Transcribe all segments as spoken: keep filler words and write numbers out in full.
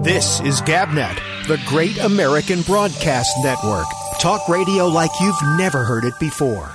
This is GabNet, the Great American Broadcast Network. Talk radio like you've never heard it before.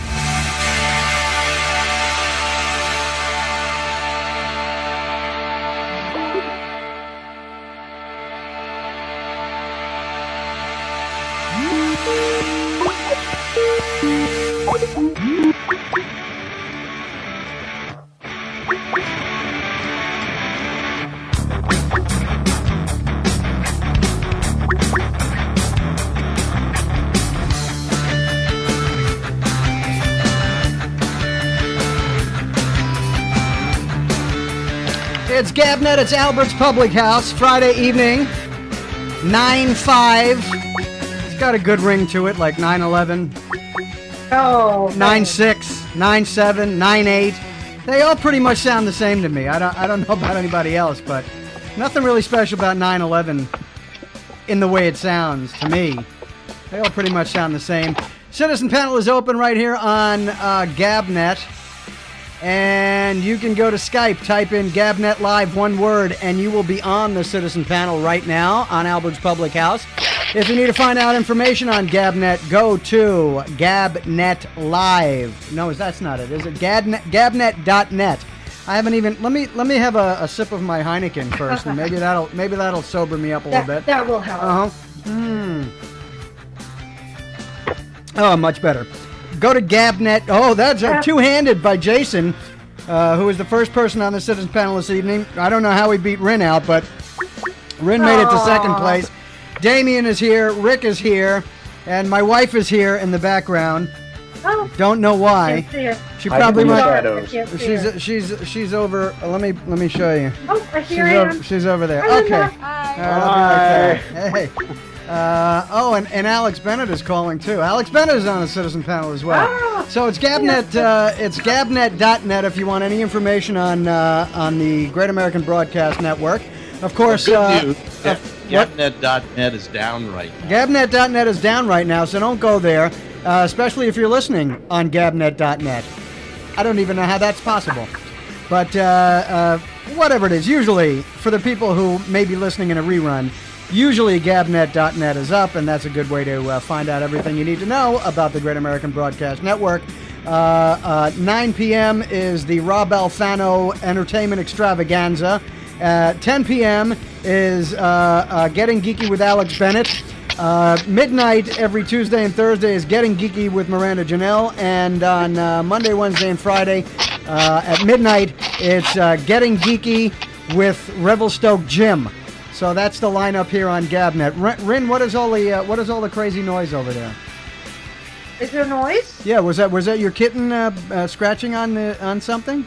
It's GabNet, it's Albert's Public House, Friday evening, nine five. It's got a good ring to it, like nine eleven. Oh. nine six, nine seven, nine eight. They all pretty much sound the same to me. I don't I don't know about anybody else, but nothing really special about nine eleven in the way it sounds to me. They all pretty much sound the same. Citizen Panel is open right here on uh, GabNet. And you can go to Skype, type in GabNet Live, one word, and you will be on the Citizen Panel right now on Albert's Public House. If you need to find out information on GabNet, go to GabNet Live. No, that's not it, is it? Gabnet, Gabnet dot net. I haven't even. Let me let me have a, a sip of my Heineken first, and maybe that'll maybe that'll sober me up a that, little bit. That will help. Uh huh. Hmm. Oh, much better. Go to GabNet. Oh, that's uh, two-handed by Jason, uh, who was the first person on the Citizen Panel this evening. I don't know how he beat Rin out, but Rin made it to second place. Damien is here. Rick is here. And my wife is here in the background. Oh, don't know why. She probably might. She's she's she's over. Uh, let me let me show you. Oh, I hear she's, you. over, she's over there. Hi, okay. Hi. Hi. Hey. Uh, oh, and, and Alex Bennett is calling too. Alex Bennett is on the Citizen Panel as well. Ah, so it's GabNet. Uh, it's Gabnet dot net if you want any information on uh, on the Great American Broadcast Network. Of course, Good uh, news. uh, GabNet dot net is down right now. Gabnet dot net is down right now, so don't go there. Uh, especially if you're listening on Gabnet dot net. I don't even know how that's possible, but uh, uh, whatever it is. Usually, for the people who may be listening in a rerun. Usually Gabnet dot net is up, and that's a good way to uh, find out everything you need to know about the Great American Broadcast Network. Uh, uh, nine p.m. is the Rob Alfano Entertainment Extravaganza. Uh, ten p.m. is uh, uh, Getting Geeky with Alex Bennett. Uh, midnight every Tuesday and Thursday is Getting Geeky with Miranda Janelle. And on uh, Monday, Wednesday, and Friday uh, at midnight, it's uh, Getting Geeky with Revelstoke Jim. So that's the lineup here on GabNet. Rin, what is all the uh, what is all the crazy noise over there? Is there noise? Yeah, was that was that your kitten uh, uh, scratching on the on something?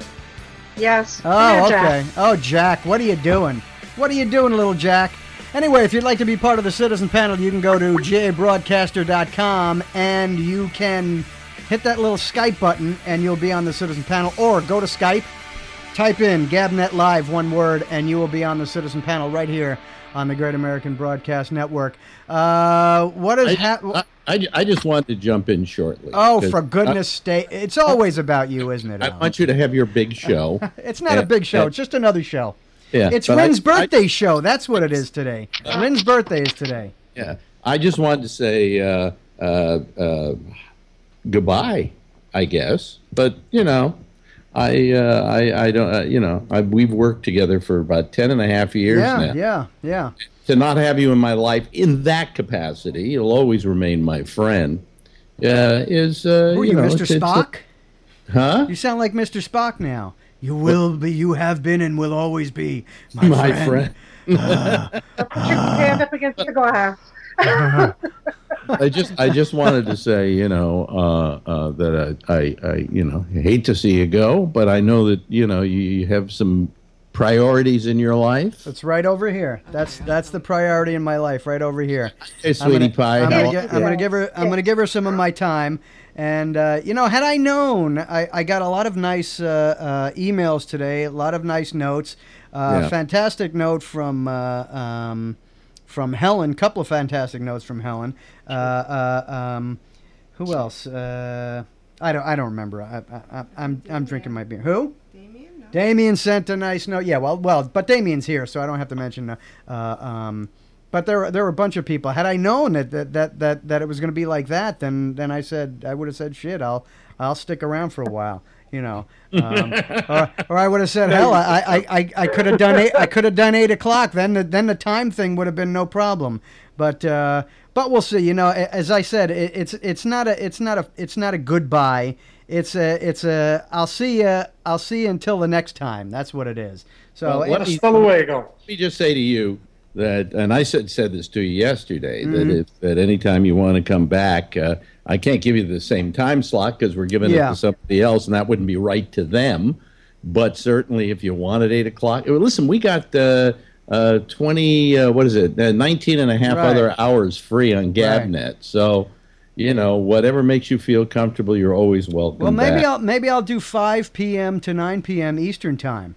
Yes. Oh, Here, okay. Jack. Oh, Jack, what are you doing? What are you doing, little Jack? Anyway, if you'd like to be part of the Citizen Panel, you can go to j a broadcaster dot com and you can hit that little Skype button and you'll be on the Citizen Panel, or go to Skype. Type in GabNet Live, one word, and you will be on the Citizen Panel right here on the Great American Broadcast Network. Uh, what is I, ha- I, I, I just wanted to jump in shortly. Oh, for goodness' sake. It's always about you, isn't it, I Alan? want you to have your big show. It's not a big show. It's just another show. Yeah, it's but Rin's I- birthday I- show. That's what it is today. Rin's birthday is today. Yeah, I just wanted to say uh, uh, uh, goodbye, I guess. But, you know, I, uh, I, I don't, uh, you know, I, we've worked together for about ten and a half years Yeah, now. yeah, yeah. To not have you in my life in that capacity, you'll always remain my friend, uh, is, uh, Who are you you, know, Mister it's- it's a- Spock? huh? You sound like Mister Spock now. You will be, you have been, and will always be my, My friend. friend. Uh, Put your hand up against the glass. I just, I just wanted to say, you know, uh, uh, that I, I, I, you know, hate to see you go, but I know that, you know, you, you have some priorities in your life. It's right over here. That's that's the priority in my life, right over here. Hey, I'm sweetie gonna, pie. I'm how- gonna, gi- I'm gonna give her. I'm gonna give her some of my time. And uh, you know, had I known, I, I got a lot of nice uh, uh, emails today. A lot of nice notes. Uh, Yeah. Fantastic note from uh, um, from Helen. Couple of fantastic notes from Helen. Uh, uh, um, who else? Uh, I don't. I don't remember. I, I, I'm I'm drinking my beer. Who? Damien? No. Damien sent a nice note. Yeah, well, well, but Damien's here, so I don't have to mention. Uh, uh, um, but there, there were a bunch of people. Had I known that that that that, that it was going to be like that, then then I said I would have said, shit, I'll I'll stick around for a while. You know, um, or, or I would have said, hell, I I, I, I could have done eight. I could have done eight o'clock. Then the, then the time thing would have been no problem. But uh, but we'll see. You know, as I said, it, it's it's not a it's not a it's not a goodbye. It's a it's a I'll see you I'll see you until the next time. That's what it is. So Well, let it- me- Hasta luego. Let me just say to you that, and I said said this to you yesterday, that Mm-hmm. if that anytime you want to come back, uh, I can't give you the same time slot because we're giving Yeah. it to somebody else, and that wouldn't be right to them. But certainly, if you want at eight o'clock, uh, listen, we got uh, uh, twenty, uh, what is it, uh, nineteen and a half Right. other hours free on Gabnet. So, you know, whatever makes you feel comfortable, you're always welcome. well, maybe back. I'll maybe I'll do five p.m. to nine p.m. Eastern time.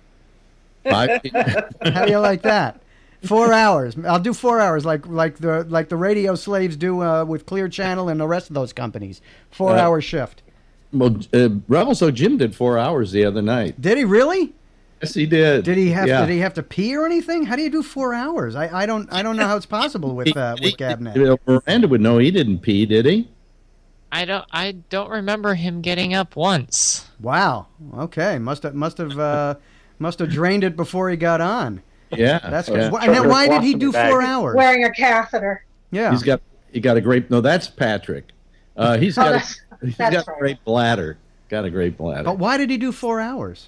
Five- How do you like that? Four hours. I'll do four hours, like like the like the radio slaves do uh, with Clear Channel and the rest of those companies. Four Uh, hour shift. well, uh, Rebel So Jim did four hours the other night. Did he really? Yes, he did. Did he have Yeah. Did he have to pee or anything? How do you do four hours? I, I don't I don't know how it's possible with uh, with Gabnet. He- Miranda would know he didn't pee, did he? I don't. I don't remember him getting up once. Wow. Okay. Must have must have uh, must have drained it before he got on. Yeah, That's yeah. good. And then why did he do Bag. four hours? Wearing a catheter. Yeah. He's got he got a great. No, that's Patrick. Uh, he's Oh, got that's- a, he's that's got a right. great bladder. Got a great bladder. But why did he do four hours?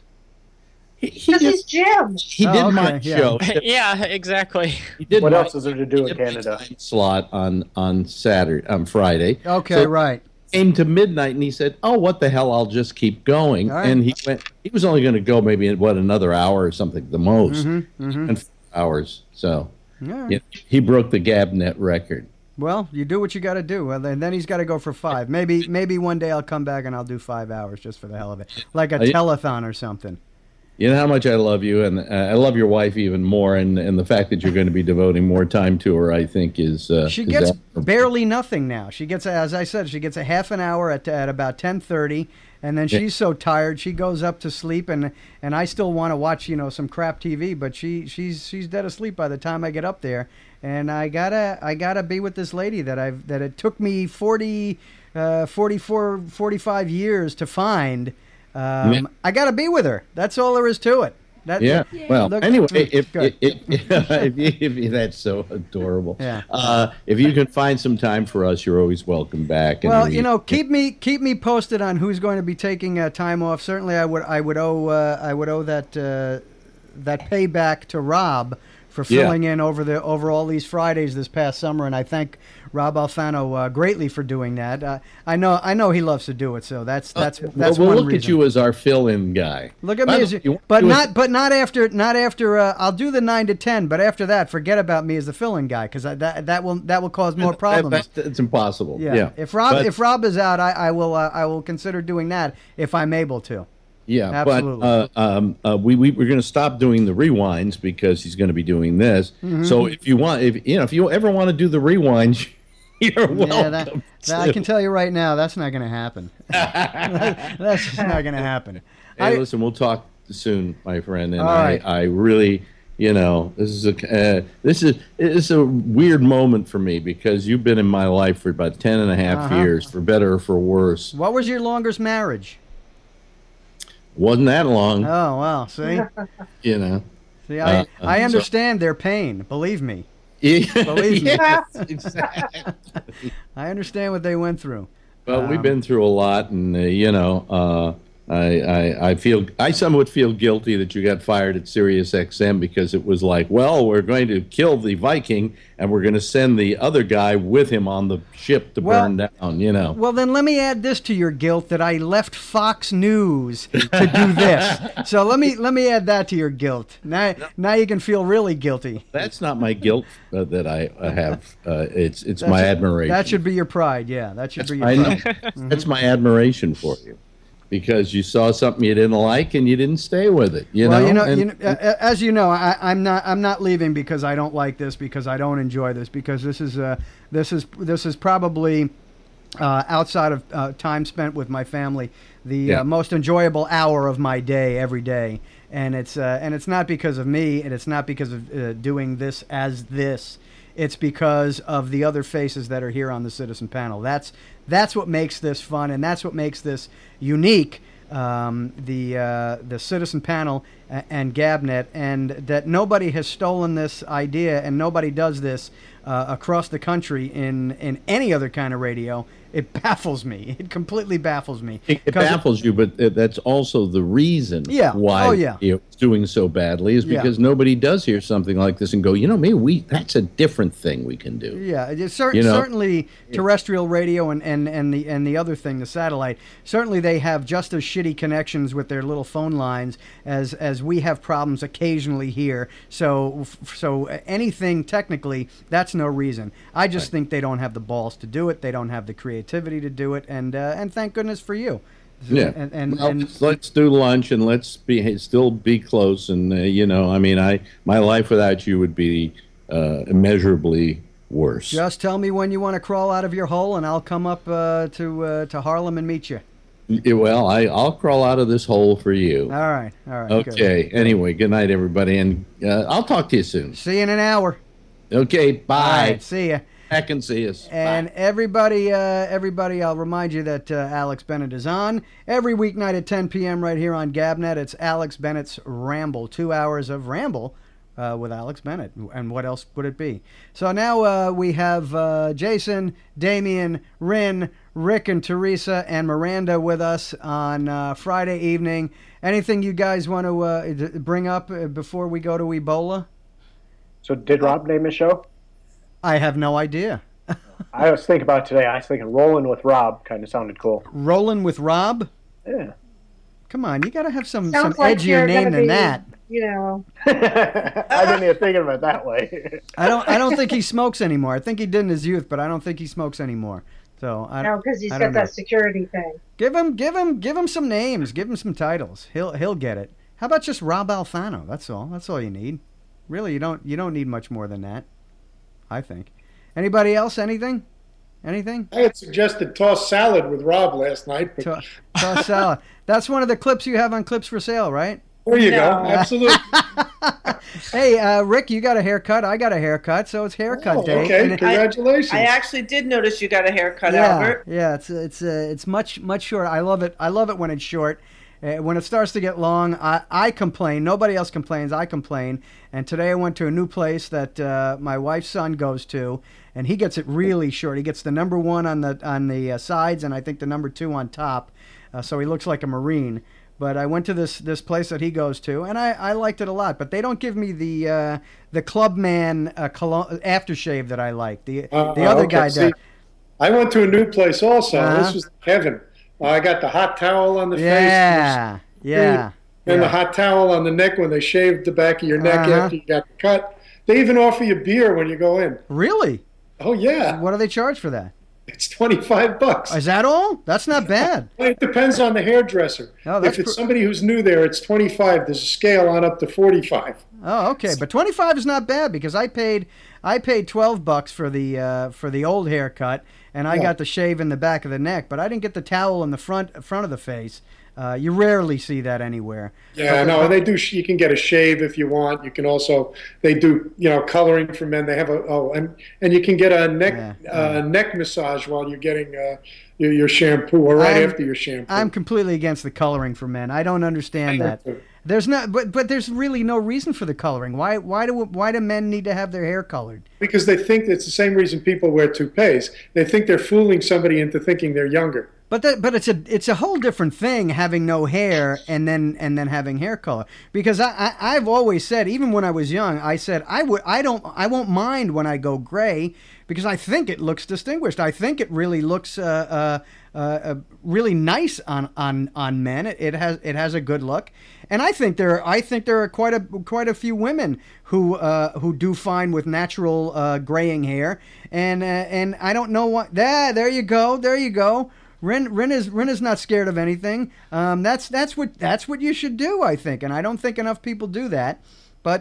he he, Because he's just, Jim. he Oh, did okay, my yeah. show. Yeah, exactly. He did What my, else is there to do he in did my Canada? time slot on on Saturday on Friday. Okay, So- right. Came to midnight and he said, "Oh, what the hell? I'll just keep going." All right. And he went. He was only going to go maybe what another hour or something, the most, Mm-hmm, mm-hmm. and four hours. So Yeah. yeah, he broke the Gabnet record. Well, you do what you got to do. Well, then, then he's got to go for five. Maybe maybe one day I'll come back and I'll do five hours just for the hell of it, like a Are you- telethon or something. You know how much I love you, and uh, I love your wife even more, and, and the fact that you're going to be devoting more time to her, I think, is uh, She is gets admirable. barely nothing now. She gets, as I said, she gets a half an hour at at about ten thirty, and then Yeah. she's so tired she goes up to sleep, and and I still want to watch you know some crap T V, but she she's she's dead asleep by the time I get up there, and I gotta I gotta be with this lady that I've that it took me forty, uh, forty-four, forty-five years to find. Um, Yeah. I gotta be with her. That's all there is to it. That, Yeah. Well, Look- anyway, if, if, Good. if, if, you- if you- that's so adorable. Yeah. Uh, if you can find some time for us, you're always welcome back. And Well, we- you know, keep me keep me posted on who's going to be taking uh, time off. Certainly, I would I would owe uh, I would owe that uh, that payback to Rob for Yeah. filling in over the over all these Fridays this past summer, and I thank Rob Alfano uh, greatly for doing that. Uh, I know I know he loves to do it, so that's that's Well, that's we'll one look reason. at you as our fill-in guy. Look at By me, the as way, you, you want but to do not a- but not after not after uh, I'll do the nine to ten, but after that, forget about me as the fill-in guy because that that will that will cause more That- problems. that- it's impossible. Yeah. Yeah. If Rob But- if Rob is out, I, I will uh, I will consider doing that if I'm able to. Yeah, Absolutely. but uh, um, uh, we, we we're going to stop doing the rewinds because he's going to be doing this. Mm-hmm. So if you want, if you know, if you ever want to do the rewinds, you're welcome. Yeah, that, that- I to. can tell you right now, that's not going to happen. That's just not going to happen. Hey, I- listen, we'll talk soon, my friend. And All I, right. I really, you know, this is a uh, this is it's a weird moment for me because you've been in my life for about ten and a half Uh-huh. years, for better or for worse. What was your longest marriage? Wasn't that long, Oh wow, see, you know. see, I Uh, I so- understand their pain. Believe me, Yeah, Believe me. yes, exactly. I understand what they went through. Well, we've Um, been through a lot, and uh, you know, uh, I, I I feel I somewhat feel guilty that you got fired at Sirius X M because it was like, well, we're going to kill the Viking, and we're going to send the other guy with him on the ship to Well- burn down. You know. Well, then let me add this to your guilt that I left Fox News to do this. So let me let me add that to your guilt. Now now you can feel really guilty. That's not my guilt uh, that I uh, have. Uh, it's it's my That's- admiration. That should be your pride. Yeah, that should be your I know. pride. That's my admiration for you, because you saw something you didn't like and you didn't stay with it. You well, know. you know, And- you know uh, as you know, I, I'm not I'm not leaving because I don't like this, because I don't enjoy this, because this is uh, this is this is probably uh, outside of uh, time spent with my family, the Yeah. uh, most enjoyable hour of my day every day. And it's uh, and it's not because of me, and it's not because of uh, doing this as this. It's because of the other faces that are here on the Citizen Panel. That's that's what makes this fun, and that's what makes this unique. Um, the uh, the Citizen Panel a- and Gabnet, and that nobody has stolen this idea, and nobody does this uh, across the country in in any other kind of radio. It baffles me. It completely baffles me. It, it 'Cause baffles you, but th- that's also the reason Yeah. why Oh, yeah. it's doing so badly is Yeah. because nobody does hear something like this and go, you know, maybe we that's a different thing we can do. Yeah, it is cer- You know? certainly terrestrial radio and, and, and the and the other thing, the satellite. Certainly, they have just as shitty connections with their little phone lines as as we have problems occasionally here. So so anything technically, that's no reason. I just think they don't have the balls to do it. They don't have the creativity to do it, and uh, and thank goodness for you. Yeah, and and, well, and let's do lunch and let's be still be close. And uh, you know, I mean, I my life without you would be uh, immeasurably worse. just tell me when you want to crawl out of your hole, and I'll come up uh, to uh, to Harlem and meet you. Yeah, well, I I'll crawl out of this hole for you. All right, all right. good. Okay. Anyway, good night, everybody, and uh, I'll talk to you soon. See you in an hour. Okay. All Bye. right, see ya. Back and see us. And Bye. everybody, uh, everybody, I'll remind you that uh, Alex Bennett is on every weeknight at ten p.m. right here on Gabnet. It's Alex Bennett's Ramble, two hours of ramble uh, with Alex Bennett. And what else would it be? So now uh, we have uh, Jason, Damien, Rin, Rick, and Teresa, and Miranda with us on uh, Friday evening. Anything you guys want to uh, d- bring up uh, before we go to Ebola? So did Rob name his show? I have no idea. I was thinking about it today. I was thinking Rolling with Rob kind of sounded cool. Rolling with Rob? Yeah. Come on, you got to have some, Sounds some like edgier you're name gonna than be, that. You know, I didn't even think of it that way. I don't. I don't think he smokes anymore. I think he did in his youth, but I don't think he smokes anymore. So I no, because he's I got don't know. that security thing. give him, give him, give him some names. Give him some titles. He'll he'll get it. How about just Rob Alfano? That's all. That's all you need. Really, you don't you don't need much more than that. I think. Anybody else? Anything? Anything? I had suggested tossed salad with Rob last night, but To- Toss salad. That's one of the clips you have on Clips for Sale, right? there you No. go. Absolutely. Hey, uh, Rick, you got a haircut. I got a haircut, so it's haircut Oh, day. okay, And it- congratulations. I actually did notice you got a haircut, yeah, Albert. yeah, it's it's uh, it's much much shorter. I love it. I love it when it's short. Uh, when it starts to get long, I, I complain. Nobody else complains. I complain. And today I went to a new place that uh, my wife's son goes to, and he gets it really short. He gets the number one on the on the uh, sides, and I think the number two on top. Uh, so he looks like a Marine. But I went to this this place that he goes to, and I, I liked it a lot. But they don't give me the uh, the Clubman uh, cologne, aftershave that I like. The Uh, the other okay, guy see, does. I went to a new place also. Uh-huh. This was heaven. Uh, I got the hot towel on the face. Yeah, yeah. And yeah. the hot towel on the neck when they shaved the back of your neck Uh-huh. after you got the cut. They even offer you beer when you go in. Really? Oh, yeah. What do they charge for that? It's twenty-five bucks. Is that all? That's not bad. It depends on the hairdresser. Oh, that's if it's pr- somebody who's new there, it's twenty-five. There's a scale on up to forty-five. Oh, okay. But twenty-five is not bad because I paid I paid twelve bucks for the uh, for the old haircut, and I Yeah. got the shave in the back of the neck, but I didn't get the towel in the front front of the face. Uh, you rarely see that anywhere. Yeah, no, they do. You can get a shave if you want. You can also they do you know coloring for men. They have a oh and and you can get a neck Yeah, uh, neck massage while you're getting uh, your, your shampoo or right I'm- after your shampoo. I'm completely against the coloring for men. I don't understand that. There's not, but but there's really no reason for the coloring. Why why do why do men need to have their hair colored? Because they think it's the same reason people wear toupees. They think they're fooling somebody into thinking they're younger. But that, but it's a it's a whole different thing having no hair and then and then having hair color. Because I, I I've always said, even when I was young, I said I would I don't I won't mind when I go gray because I think it looks distinguished. I think it really looks uh, uh, uh, really nice on on on men. It, it has it has a good look, and I think there I think there are quite a quite a few women who uh, who do fine with natural uh, graying hair. And uh, and I don't know what there there you go there you go. Rin, Rin is Rin is not scared of anything. Um, that's that's what that's what you should do, I think, and I don't think enough people do that. But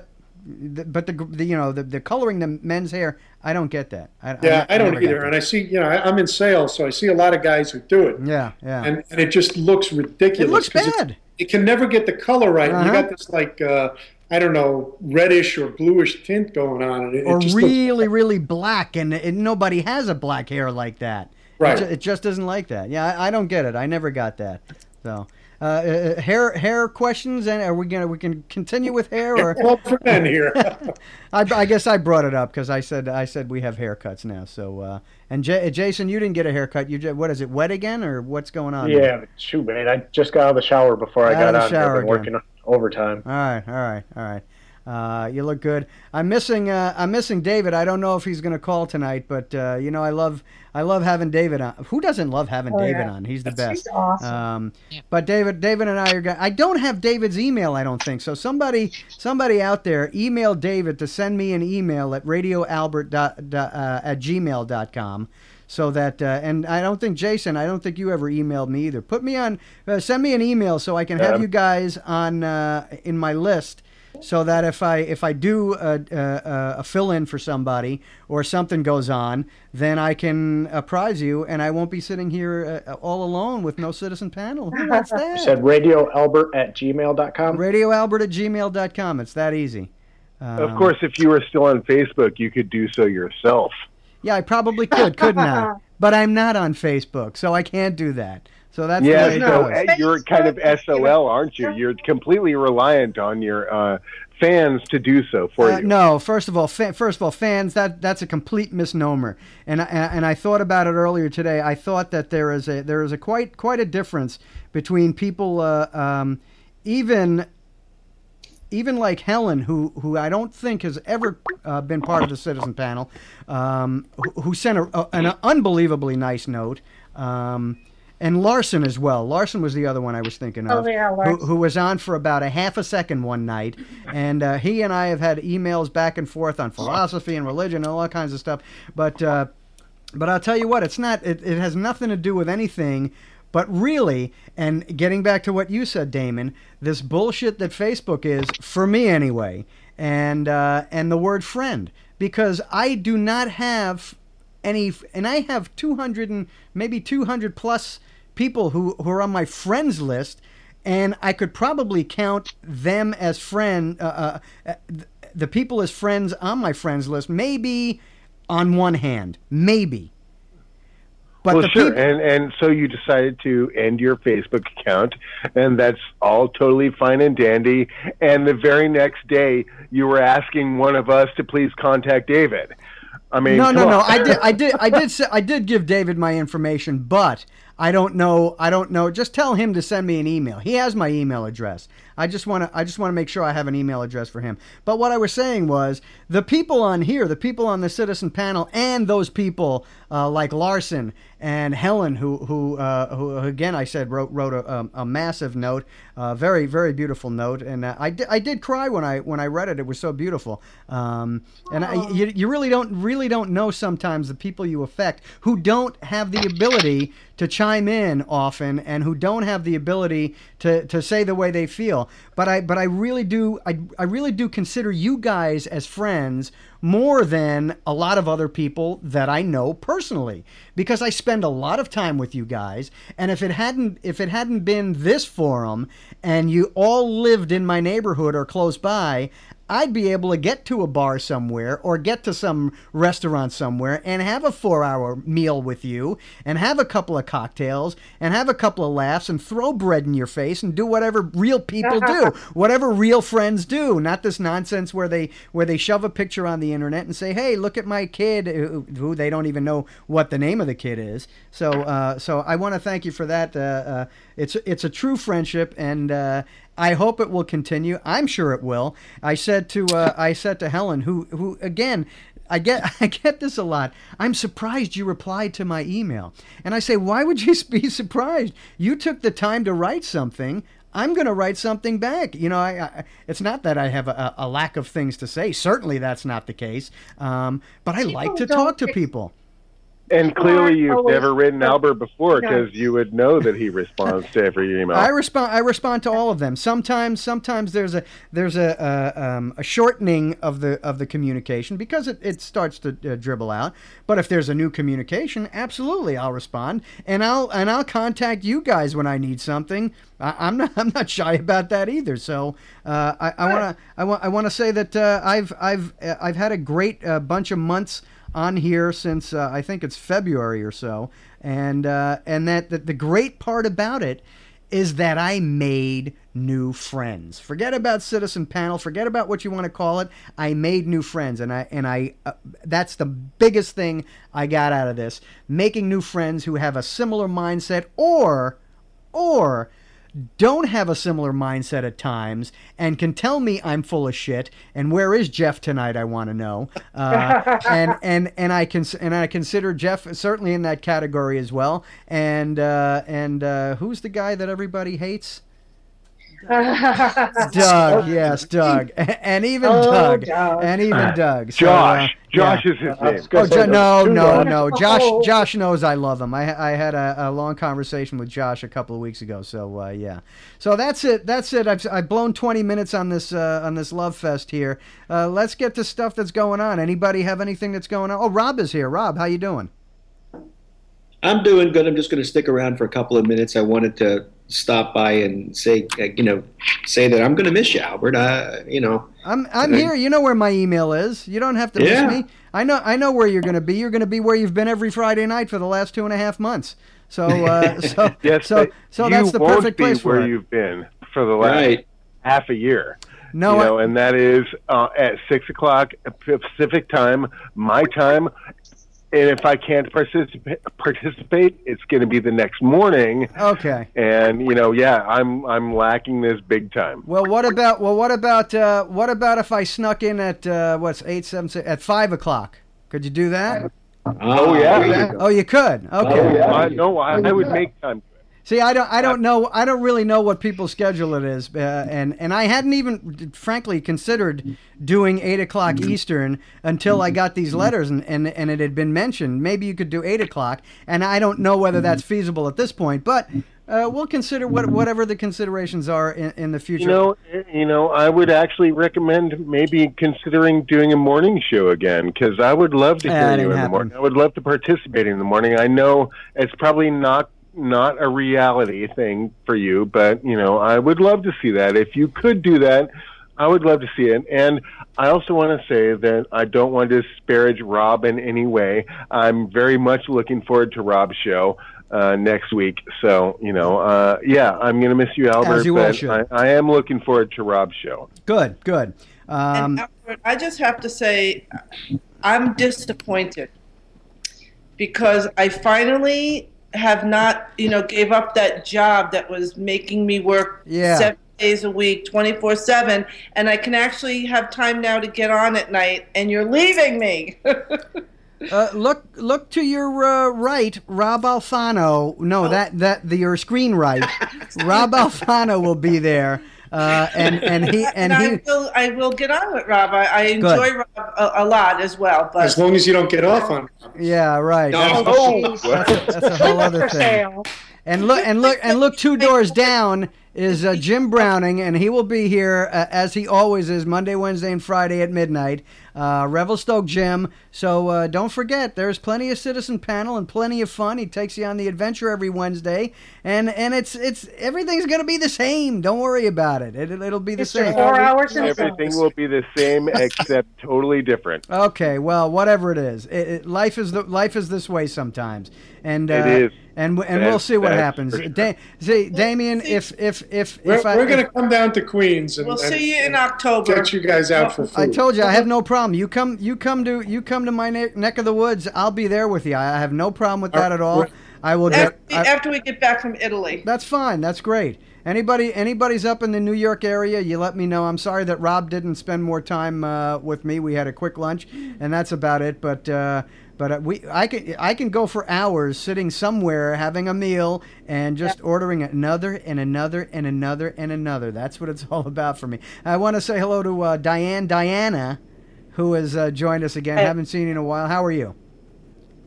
the, but the, the you know the, the coloring the men's hair, I don't get that. I, Yeah, I, I don't never got either. that. And I see, you know, I, I'm in sales, so I see a lot of guys who do it. Yeah, yeah. And, and it just looks ridiculous. It looks 'cause it's- bad. It can never get the color right. Uh-huh. You got this like, uh, I don't know, reddish or bluish tint going on. And it, Or it just looks- really, really black, and, and nobody has a black hair like that. Right. It, ju- it just isn't like that. Yeah, I, I don't get it. I never got that. So, uh, uh, hair hair questions, and are we gonna we can continue with hair, or Well, for men here. I, I guess I brought it up because I said I said we have haircuts now. So, uh, and J- Jason, you didn't get a haircut. You ju- what is it? Wet again, or what's going on? Yeah, shoot, man. I just got out of the shower before I Out got of the on. shower I've been again. working overtime. All right, all right, all right. Uh, you look good. I'm missing. Uh, I'm missing David. I don't know if he's going to call tonight, but uh, you know, I love. I love having David on. Who doesn't love having Oh, David yeah. on? He's the He's best. awesome. Um, Yeah. But David, David and I are. Go- I don't have David's email. I don't think so. Somebody, somebody out there, email David to send me an email at radioalbert dot, dot, uh, at gmail dot com. So that, uh, and I don't think Jason, I don't think you ever emailed me either. Put me on, uh, send me an email so I can have Yeah. you guys on uh, in my list, so that if I if I do a, a, a fill in for somebody or something goes on, then I can apprise you, and I won't be sitting here uh, all alone with no citizen panel. Who wants You that? said radioalbert at gmail dot com. radioalbert at gmail dot com. It's that easy. Um, Of course, if you were still on Facebook, you could do so yourself. Yeah, I probably could, couldn't I? But I'm not on Facebook, so I can't do that. So that's Yeah, the way it so goes. uh, you're kind of S O L, aren't you? You're completely reliant on your uh, fans to do so for Uh, you. no, first of all, fa- first of all, fans, that that's a complete misnomer. And I, and I thought about it earlier today. I thought that there is a there is a quite quite a difference between people, uh, um, even even like Helen, who who I don't think has ever uh, been part of the citizen panel, um, who, who sent a, a, an unbelievably nice note. Um, And Larson as well. Larson was the other one I was thinking of, Oh, yeah, who, Larson. who was on for about a half a second one night. And uh, he and I have had emails back and forth on philosophy and religion and all kinds of stuff. But uh, but I'll tell you what, it's not. It, it has nothing to do with anything. But really, and getting back to what you said, Damon, this bullshit that Facebook is, for me anyway, and uh, and the word friend, because I do not have any, and I have two hundred and maybe two hundred plus people who, who are on my friends list, and I could probably count them as friend, uh, uh, the people as friends on my friends list, maybe on one hand, maybe. But well, the sure, peop- and and so you decided to end your Facebook account, and that's all totally fine and dandy. And the very next day, you were asking one of us to please contact David. I mean, no, come no, no. on. I did, I did, I did, say, I did give David my information, but I don't know. I don't know. Just tell him to send me an email. He has my email address. I just want to. I just want to make sure I have an email address for him. But what I was saying was the people on here, the people on the citizen panel, and those people uh, like Larson and Helen, who, who, uh, who again, I said wrote wrote a, a, a massive note, a very, very beautiful note, and uh, I did, I did cry when I when I read it. It was so beautiful. Um, and I, you, you really don't really don't know sometimes the people you affect who don't have the ability to chime in often and who don't have the ability to, to say the way they feel. But I but I really do I, I really do consider you guys as friends more than a lot of other people that I know personally, because I spend a lot of time with you guys. And if it hadn't if it hadn't been this forum and you all lived in my neighborhood or close by, I'd be able to get to a bar somewhere or get to some restaurant somewhere and have a four-hour meal with you and have a couple of cocktails and have a couple of laughs and throw bread in your face and do whatever real people do, whatever real friends do. Not this nonsense where they where they shove a picture on the internet and say, "Hey, look at my kid," who, who they don't even know what the name of the kid is. So, uh, so I want to thank you for that. Uh, uh, it's it's a true friendship, and uh, I hope it will continue. I'm sure it will. I said to uh, I said to Helen, who who again, I get I get this a lot. I'm surprised you replied to my email, and I say, why would you be surprised? You took the time to write something. I'm going to write something back. You know, I, I, it's not that I have a, a lack of things to say. Certainly, that's not the case. Um, but I like to don't talk to ex- people. And clearly, you've Always- never written Albert before No. because you would know that he responds to every email. I respond. I respond to all of them. Sometimes, sometimes there's a there's a uh, um, a shortening of the of the communication because it, it starts to uh, dribble out. But if there's a new communication, absolutely, I'll respond, and I'll and I'll contact you guys when I need something. I, I'm not I'm not shy about that either. So uh, I I want to I want I want to say that uh, I've I've uh, I've had a great uh, bunch of months on here since uh, I think it's February or so, and uh, and that, that the great part about it is that I made new friends. Forget about Citizen Panel. Forget about what you want to call it. I made new friends, and I and I uh, that's the biggest thing I got out of this: making new friends who have a similar mindset, or or don't have a similar mindset at times and can tell me I'm full of shit. And where is Jeff tonight? I want to know. Uh, and and and I can and I consider Jeff certainly in that category as well. And uh, and uh, who's the guy that everybody hates? Doug, yes, Doug, and even Oh, Doug, Doug. and even Doug. So, Josh. uh, Josh yeah. is his I was name. gonna Oh, say Jo- there's no, two no, Doug. no. Josh, Oh. Josh knows I love him. I, I had a, a long conversation with Josh a couple of weeks ago. So uh, yeah, so that's it. That's it. I've, I've blown twenty minutes on this uh, on this love fest here. Uh, let's get to stuff that's going on. Anybody have anything that's going on? Oh, Rob is here. Rob, how you doing? I'm doing good. I'm just going to stick around for a couple of minutes. I wanted to stop by and say, uh, you know, say that I'm going to miss you, Albert. Uh, you know, I'm I'm Uh, here. You know where my email is. You don't have to Yeah. miss me. I know I know where you're going to be. You're going to be where you've been every Friday night for the last two and a half months. So uh, so Yes, so but so you that's the won't perfect be place for where it. you've been for the last right. half a year. No, you I- know, and that is uh, at six o'clock Pacific time, my time. And if I can't participate, participate, it's going to be the next morning. Okay. And you know, yeah, I'm I'm lacking this big time. Well, what about well, what about uh, what about if I snuck in at uh, what's eight seven six at five o'clock? Could you do that? Oh, yeah. there you go. Oh, you could. Okay. Oh, yeah. I, no, I, I would make time. See, I don't, I don't know, I don't really know what people's schedule it is, uh, and and I hadn't even, frankly, considered doing eight o'clock Eastern until I got these letters, and, and and it had been mentioned. Maybe you could do eight o'clock, and I don't know whether that's feasible at this point, but uh, we'll consider what whatever the considerations are in, in the future. You know, you know, I would actually recommend maybe considering doing a morning show again because I would love to Yeah, hear that you ain't in the happening. morning. I would love to participate in the morning. I know it's probably not not a reality thing for you, but you know, I would love to see that. If you could do that, I would love to see it. And I also want to say that I don't want to disparage Rob in any way. I'm very much looking forward to Rob's show uh, next week. So, you know, uh, yeah, I'm going to miss you, Albert, As you all but should. I, I am looking forward to Rob's show. Good, good. Um, And Albert, I just have to say, I'm disappointed because I finally have not, you know, gave up that job that was making me work Yeah. seven days a week, twenty-four seven, and I can actually have time now to get on at night, and you're leaving me. Uh, look, look to your uh, right, Rob Alfano. No, that that the your screen right. Rob Alfano will be there, uh, and and he and and he. I will, I will get on with Rob. I, I enjoy Rob a, a lot as well. But As long as you don't get off on. Yeah, right. That's, Oh, that's, jeez. a, that's a whole other For thing. sale. And look, and look, and look, two doors down is uh, Jim Browning, and he will be here uh, as he always is, Monday, Wednesday, and Friday at midnight. Uh, Revelstoke Jim. So uh, don't forget, there's plenty of Citizen Panel and plenty of fun. He takes you on the adventure every Wednesday, and and it's it's everything's gonna be the same. Don't worry about it. it it'll be the It's your same. four hours in Everything will be the same except totally different. Okay, well, whatever it is, it, it, life is the life is this way sometimes, and uh, It is. and and That's- we'll see what that's happens. for sure. Da- see, Damien, if if if We're, if I we're going if- to come down to Queens and, we'll and see you in October. get you guys out for food. I told you I have no problem. You come, you come to you come to my neck, neck of the woods. I'll be there with you. I have no problem with that at all. I will get. After, I- after we get back from Italy. That's fine. That's great. Anybody, anybody's up in the New York area, you let me know. I'm sorry that Rob didn't spend more time uh, with me. We had a quick lunch, and that's about it. But uh, but we, I can I can go for hours sitting somewhere having a meal and just ordering another and another and another and another. That's what it's all about for me. I want to say hello to uh, Diane Diana, who has uh, joined us again. Hey. Haven't seen you in a while. How are you?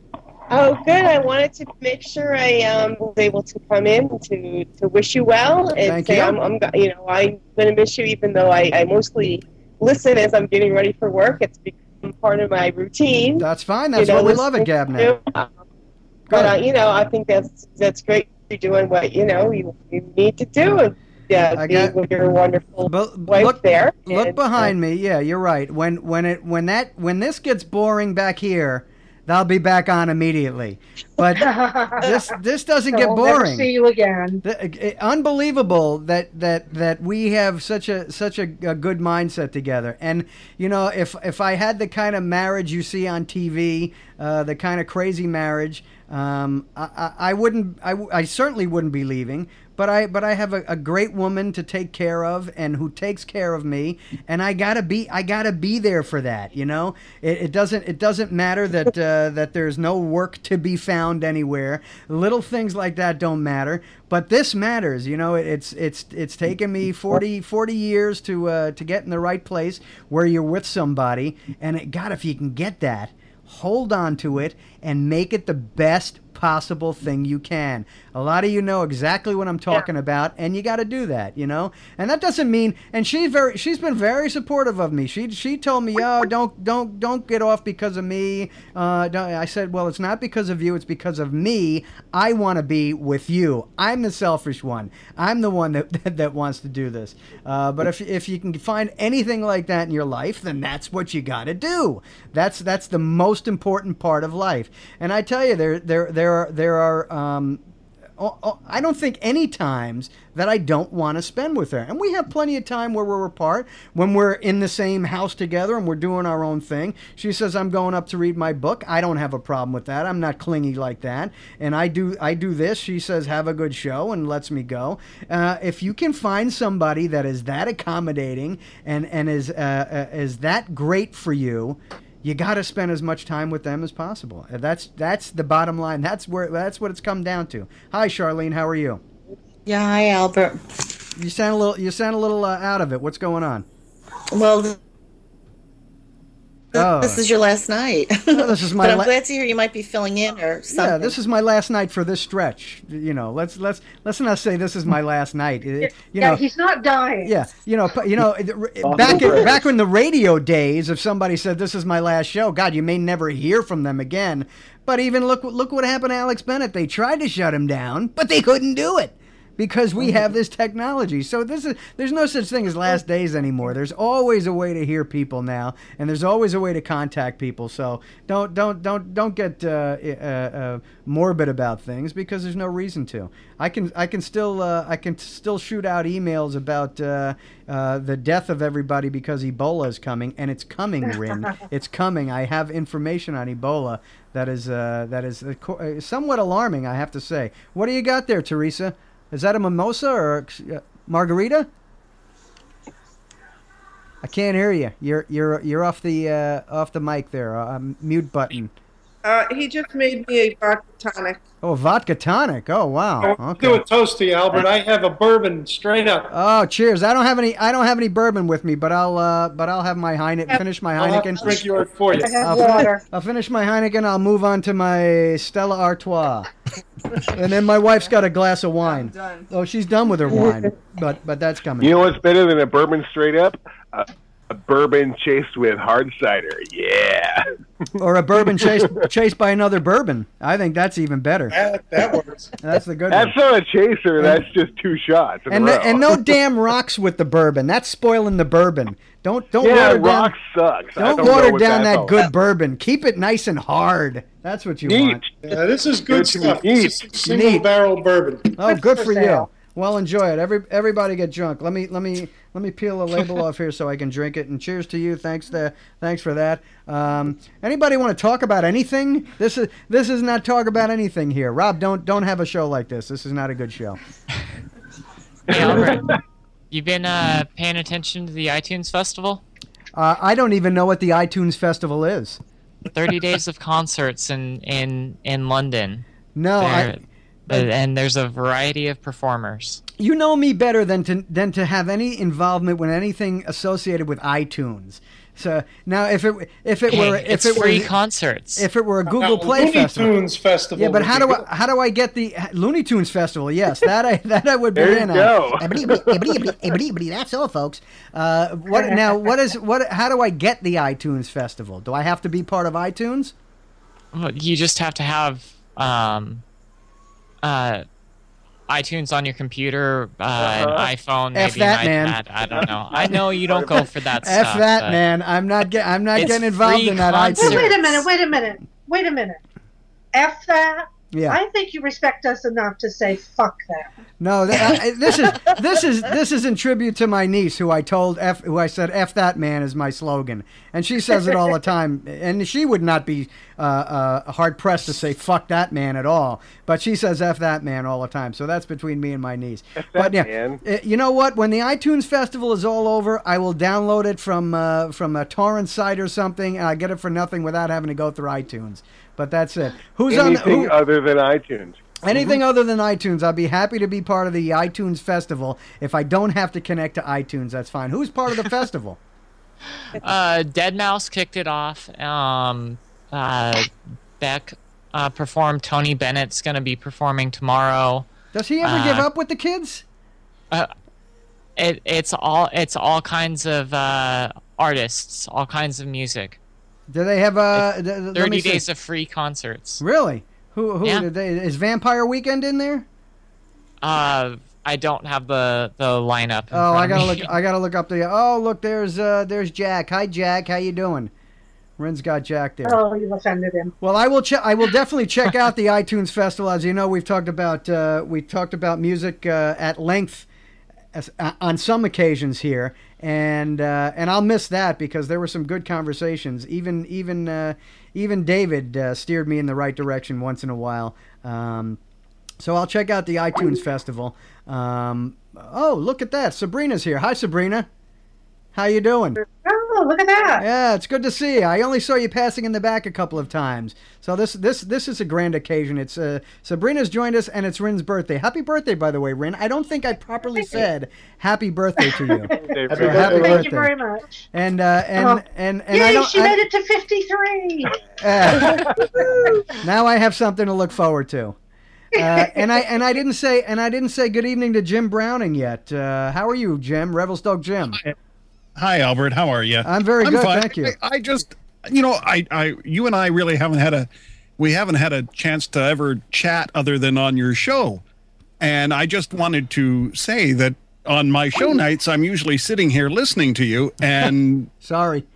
Oh, good. I wanted to make sure I um, was able to come in to, to wish you well and Thank say you. I'm, I'm, you know, I'm going to miss you, even though I, I mostly listen as I'm getting ready for work. It's become part of my routine. That's fine. That's you know, what we love at listening GabNet. to, um, But uh, you know, I think that's that's great. You're doing what you know you, you need to do, and yeah, I be got- with your wonderful wife look there. Look and, behind me. Yeah, you're right. When when it when that when this gets boring back here, they'll be back on immediately. But this this doesn't get I'll never boring. see you again. The- uh, unbelievable that, that, that we have such a such a, a good mindset together. And you know, if if I had the kind of marriage you see on T V, uh, the kind of crazy marriage, um, I, I, I wouldn't. I, I certainly wouldn't be leaving. But I but I have a, a great woman to take care of and who takes care of me, and I gotta be I gotta be there for that. You know, it, it doesn't it doesn't matter that uh, that there's no work to be found anywhere. Little things like that don't matter, but this matters. You know, it, it's it's it's taken me forty, forty years to uh, to get in the right place where you're with somebody, and it, God, if you can get that, hold on to it and make it the best possible thing you can. A lot of you know exactly what I'm talking yeah. about, and you got to do that, you know. And that doesn't mean. And she's very, she's been very supportive of me. She she told me, "Oh, don't don't don't get off because of me." Uh, don't, I said, "Well, it's not because of you. It's because of me. I want to be with you. I'm the selfish one. I'm the one that that, that wants to do this." Uh, but if if you can find anything like that in your life, then that's what you got to do. That's that's the most important part of life. And I tell you, there there there are there are. Um, Oh, oh, I don't think any times that I don't want to spend with her. And we have plenty of time where we're apart, when we're in the same house together and we're doing our own thing. She says, I'm going up to read my book. I don't have a problem with that. I'm not clingy like that. And I do I do this. She says, have a good show, and lets me go. Uh, if you can find somebody that is that accommodating and, and is, uh, uh, is that great for you, you got to spend as much time with them as possible. That's that's the bottom line. That's where that's what it's come down to. Hi, Charlene. How are you? Yeah, hi, Albert. You sound a little. You sound a little uh, out of it. What's going on? Well, th- oh. this is your last night. Well, this is my. But I'm la- glad to hear you might be filling in or something. Yeah, this is my last night for this stretch. You know, let's let's let's not say this is my last night. You yeah, know, he's not dying. Yeah, you know, you know, back in, back in the radio days, if somebody said this is my last show, God, you may never hear from them again. But even look look what happened to Alex Bennett. They tried to shut him down, but they couldn't do it, because we have this technology. So this is there's no such thing as last days anymore. There's always a way to hear people now, and there's always a way to contact people. So don't don't don't don't get uh, uh, uh, morbid about things, because there's no reason to. I can I can still uh, I can still shoot out emails about uh, uh, the death of everybody because Ebola is coming, and it's coming, Rin. It's coming. I have information on Ebola that is uh, that is uh, somewhat alarming, I have to say. What do you got there, Teresa? Is that a mimosa or a margarita? I can't hear you. You're you're you're off the uh, off the mic there. Uh, mute button. Uh, he just made me a vodka tonic. Oh, vodka tonic. Oh, wow. I'll Okay. do a toast to you, Albert. I have a bourbon straight up. Oh, cheers! I don't have any. I don't have any bourbon with me, but I'll. Uh, but I'll have my Heineken. Finish my I'll have Heineken. to drink yours for you. I have I'll, water. fin- I'll finish my Heineken. I'll move on to my Stella Artois, and then my wife's got a glass of wine. Done. Oh, she's done with her wine, but but that's coming. You know what's better than a bourbon straight up? Uh, a bourbon chased with hard cider. Yeah. Or a bourbon chased chased by another bourbon. I think that's even better. That, that works. That's the good That's one. not a chaser. That's just two shots. In And a the, row. and no damn rocks with the bourbon. That's spoiling the bourbon. Don't don't yeah, water down. rock sucks. I Don't, don't know water what down that's that all good about. bourbon. Keep it nice and hard. That's what you Neat. want. Yeah, this is good Good to stuff. eat. This is single Neat. barrel bourbon. Oh, Good good for for you. sale. Well, enjoy it. Every everybody get drunk. Let me let me let me peel the label off here so I can drink it. And cheers to you. Thanks to thanks for that. Um, anybody want to talk about anything? This is this is not talk about anything here. Rob, don't don't have a show like this. This is not a good show. Hey, Albert, you been uh, paying attention to the iTunes Festival? Uh, I don't even know what the iTunes Festival is. thirty days of concerts in, in, in London. No, I, There- and there's a variety of performers. you know me better than to than to have any involvement with anything associated with iTunes. So now, if it if it Hey, were if it's it free were concerts. if it were a Google Now, Play Looney Festival, Tunes Festival. yeah, but would how be do good. I how do I get the Looney Tunes Festival? Yes, that I that I would be There you in go. on. That's all, folks. Uh, what now? What is what? How do I get the iTunes Festival? Do I have to be part of iTunes? Well, you just have to have um, uh, iTunes on your computer, uh, Uh-huh. an iPhone, F maybe that, an man. iPad. I don't know. I know you don't go for that F stuff. that, but man. I'm not get, I'm not It's getting involved free in that concert. iTunes. Wait a minute, wait a minute, wait a minute. F that? Yeah. I think you respect us enough to say fuck that. No, th- I, this is this is this is in tribute to my niece, who I told F, who I said "F that man" is my slogan, and she says it all the time. And she would not be uh, uh, hard pressed to say "fuck that man" at all, but she says "F that man" all the time. So that's between me and my niece. F But that yeah, man. uh, you know what? When the iTunes Festival is all over, I will download it from uh, from a torrent site or something, and I get it for nothing without having to go through iTunes. But that's it. Who's on? Anything Who, other than iTunes. Anything other than iTunes, I'd be happy to be part of the iTunes Festival. If I don't have to connect to iTunes, that's fine. Who's part of the festival? Uh, Deadmau five kicked it off. Um, uh, Beck uh, performed. Tony Bennett's going to be performing tomorrow. Does he ever Uh, give up with the kids? Uh, it it's all it's all kinds of uh, artists, all kinds of music. Do they have uh, th- th- let me Thirty see. days of free concerts. Really? Who? Who? Yeah. Did they, is Vampire Weekend in there? Uh, I don't have the the lineup. in Oh, front I of gotta me. look. I gotta look up the. Oh, look, there's uh, there's Jack. Hi, Jack. How you doing? Ren's got Jack there. Oh, you've offended him. Well, I will. Che- I will definitely check out the iTunes Festival. As you know, we've talked about uh, we talked about music uh, at length as, uh, on some occasions here, and uh, and I'll miss that because there were some good conversations. Even even uh, even David uh, steered me in the right direction once in a while. Um, so I'll check out the iTunes Festival. Um, oh, look at that! Sabrina's here. Hi, Sabrina. How you doing? Oh, look at that. Yeah, it's good to see you. I only saw you passing in the back a couple of times. So this this this is a grand occasion. It's uh, Sabrina's joined us, and it's Rin's birthday. Happy birthday, by the way, Rin. I don't think I properly said happy birthday to you. Happy So happy Thank birthday. you very much. And uh, and, Oh. and and Yay, I don't. she I- made it to fifty-three. uh, now I have something to look forward to. Uh, and I and I didn't say and I didn't say good evening to Jim Browning yet. Uh, how are you, Jim? Revelstoke Jim. Hi, Albert. How are you? I'm very good, fine. thank you. I, I just, you know, I, I, you and I really haven't had a, we haven't had a chance to ever chat other than on your show, and I just wanted to say that on my show nights, I'm usually sitting here listening to you, and sorry.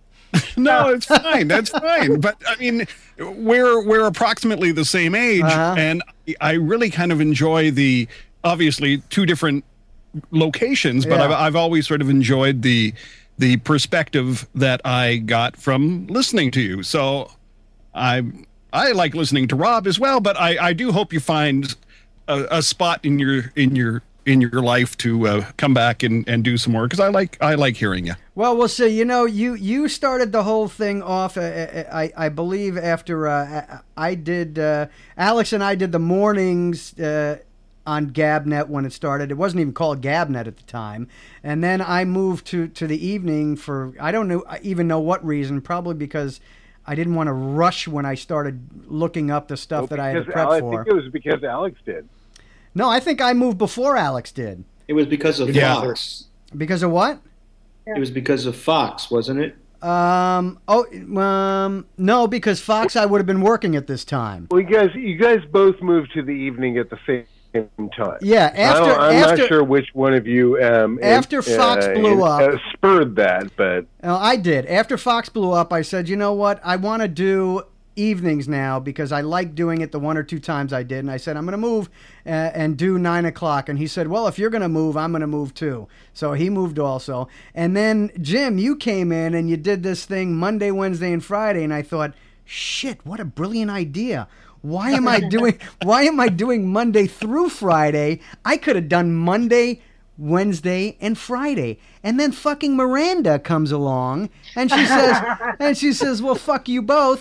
No, it's fine. That's fine. But I mean, we're we're approximately the same age, Uh-huh. and I really kind of enjoy the obviously two different locations, but Yeah. I've I've always sort of enjoyed the the perspective that I got from listening to you. So I I like listening to Rob as well, but I I do hope you find a, a spot in your in your in your life to uh, come back and, and do some more, because I like I like hearing you. Well, we'll see. You know, you you started the whole thing off. Uh, I I believe after uh, I did. Uh, Alex and I did the mornings uh, on Gabnet when it started. It wasn't even called Gabnet at the time, and then I moved to to the evening for I don't know even know what reason. Probably because I didn't want to rush when I started looking up the stuff Well, that I had to because prep I for. think it was because Alex did. No, I think I moved before Alex did. It was because of Yeah. Fox. Because of what? It was because of Fox, wasn't it? Um. Oh. Um. No, because Fox, I would have been working at this time. Well, you guys, you guys both moved to the evening at the same time. Yeah, I after- don't- I'm after- not sure which one of you um, After uh, Fox uh, blew uh, up. spurred that, but Uh, I did. After Fox blew up, I said, you know what? I want to do evenings now because I like doing it the one or two times I did. And I said, I'm going to move uh, and do nine o'clock. And he said, well, if you're going to move, I'm going to move too. So he moved also. And then, Jim, you came in and you did this thing Monday, Wednesday, and Friday. And I thought, shit, what a brilliant idea. Why am I doing why am I doing Monday through Friday? I could have done Monday, Wednesday, and Friday. And then fucking Miranda comes along and she says and she says, well, fuck you both.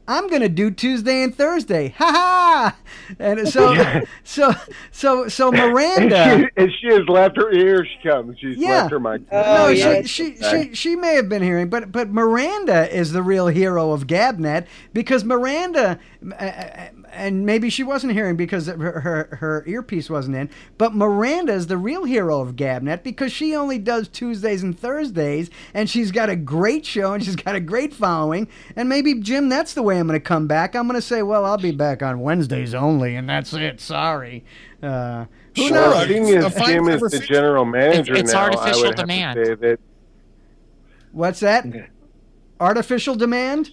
I'm going to do Tuesday and Thursday. Ha ha! And so, so, so, so Miranda. And she, and she has left her ear. She comes. She's Yeah. left her mic. no, Oh, yeah. she, she, she, she may have been hearing, but but Miranda is the real hero of GabNet because Miranda, uh, and maybe she wasn't hearing because her, her her earpiece wasn't in, but Miranda is the real hero of GabNet because she only does Tuesdays and Thursdays, and she's got a great show and she's got a great following, and maybe Jim, that's the way I'm going to come back. I'm going to say, well, I'll be back on Wednesdays only, and that's it. Sorry. Uh, who Sure. knows? Seeing as Jim is the general manager It's- it's now, artificial I would demand. have to say that What's that? Artificial demand?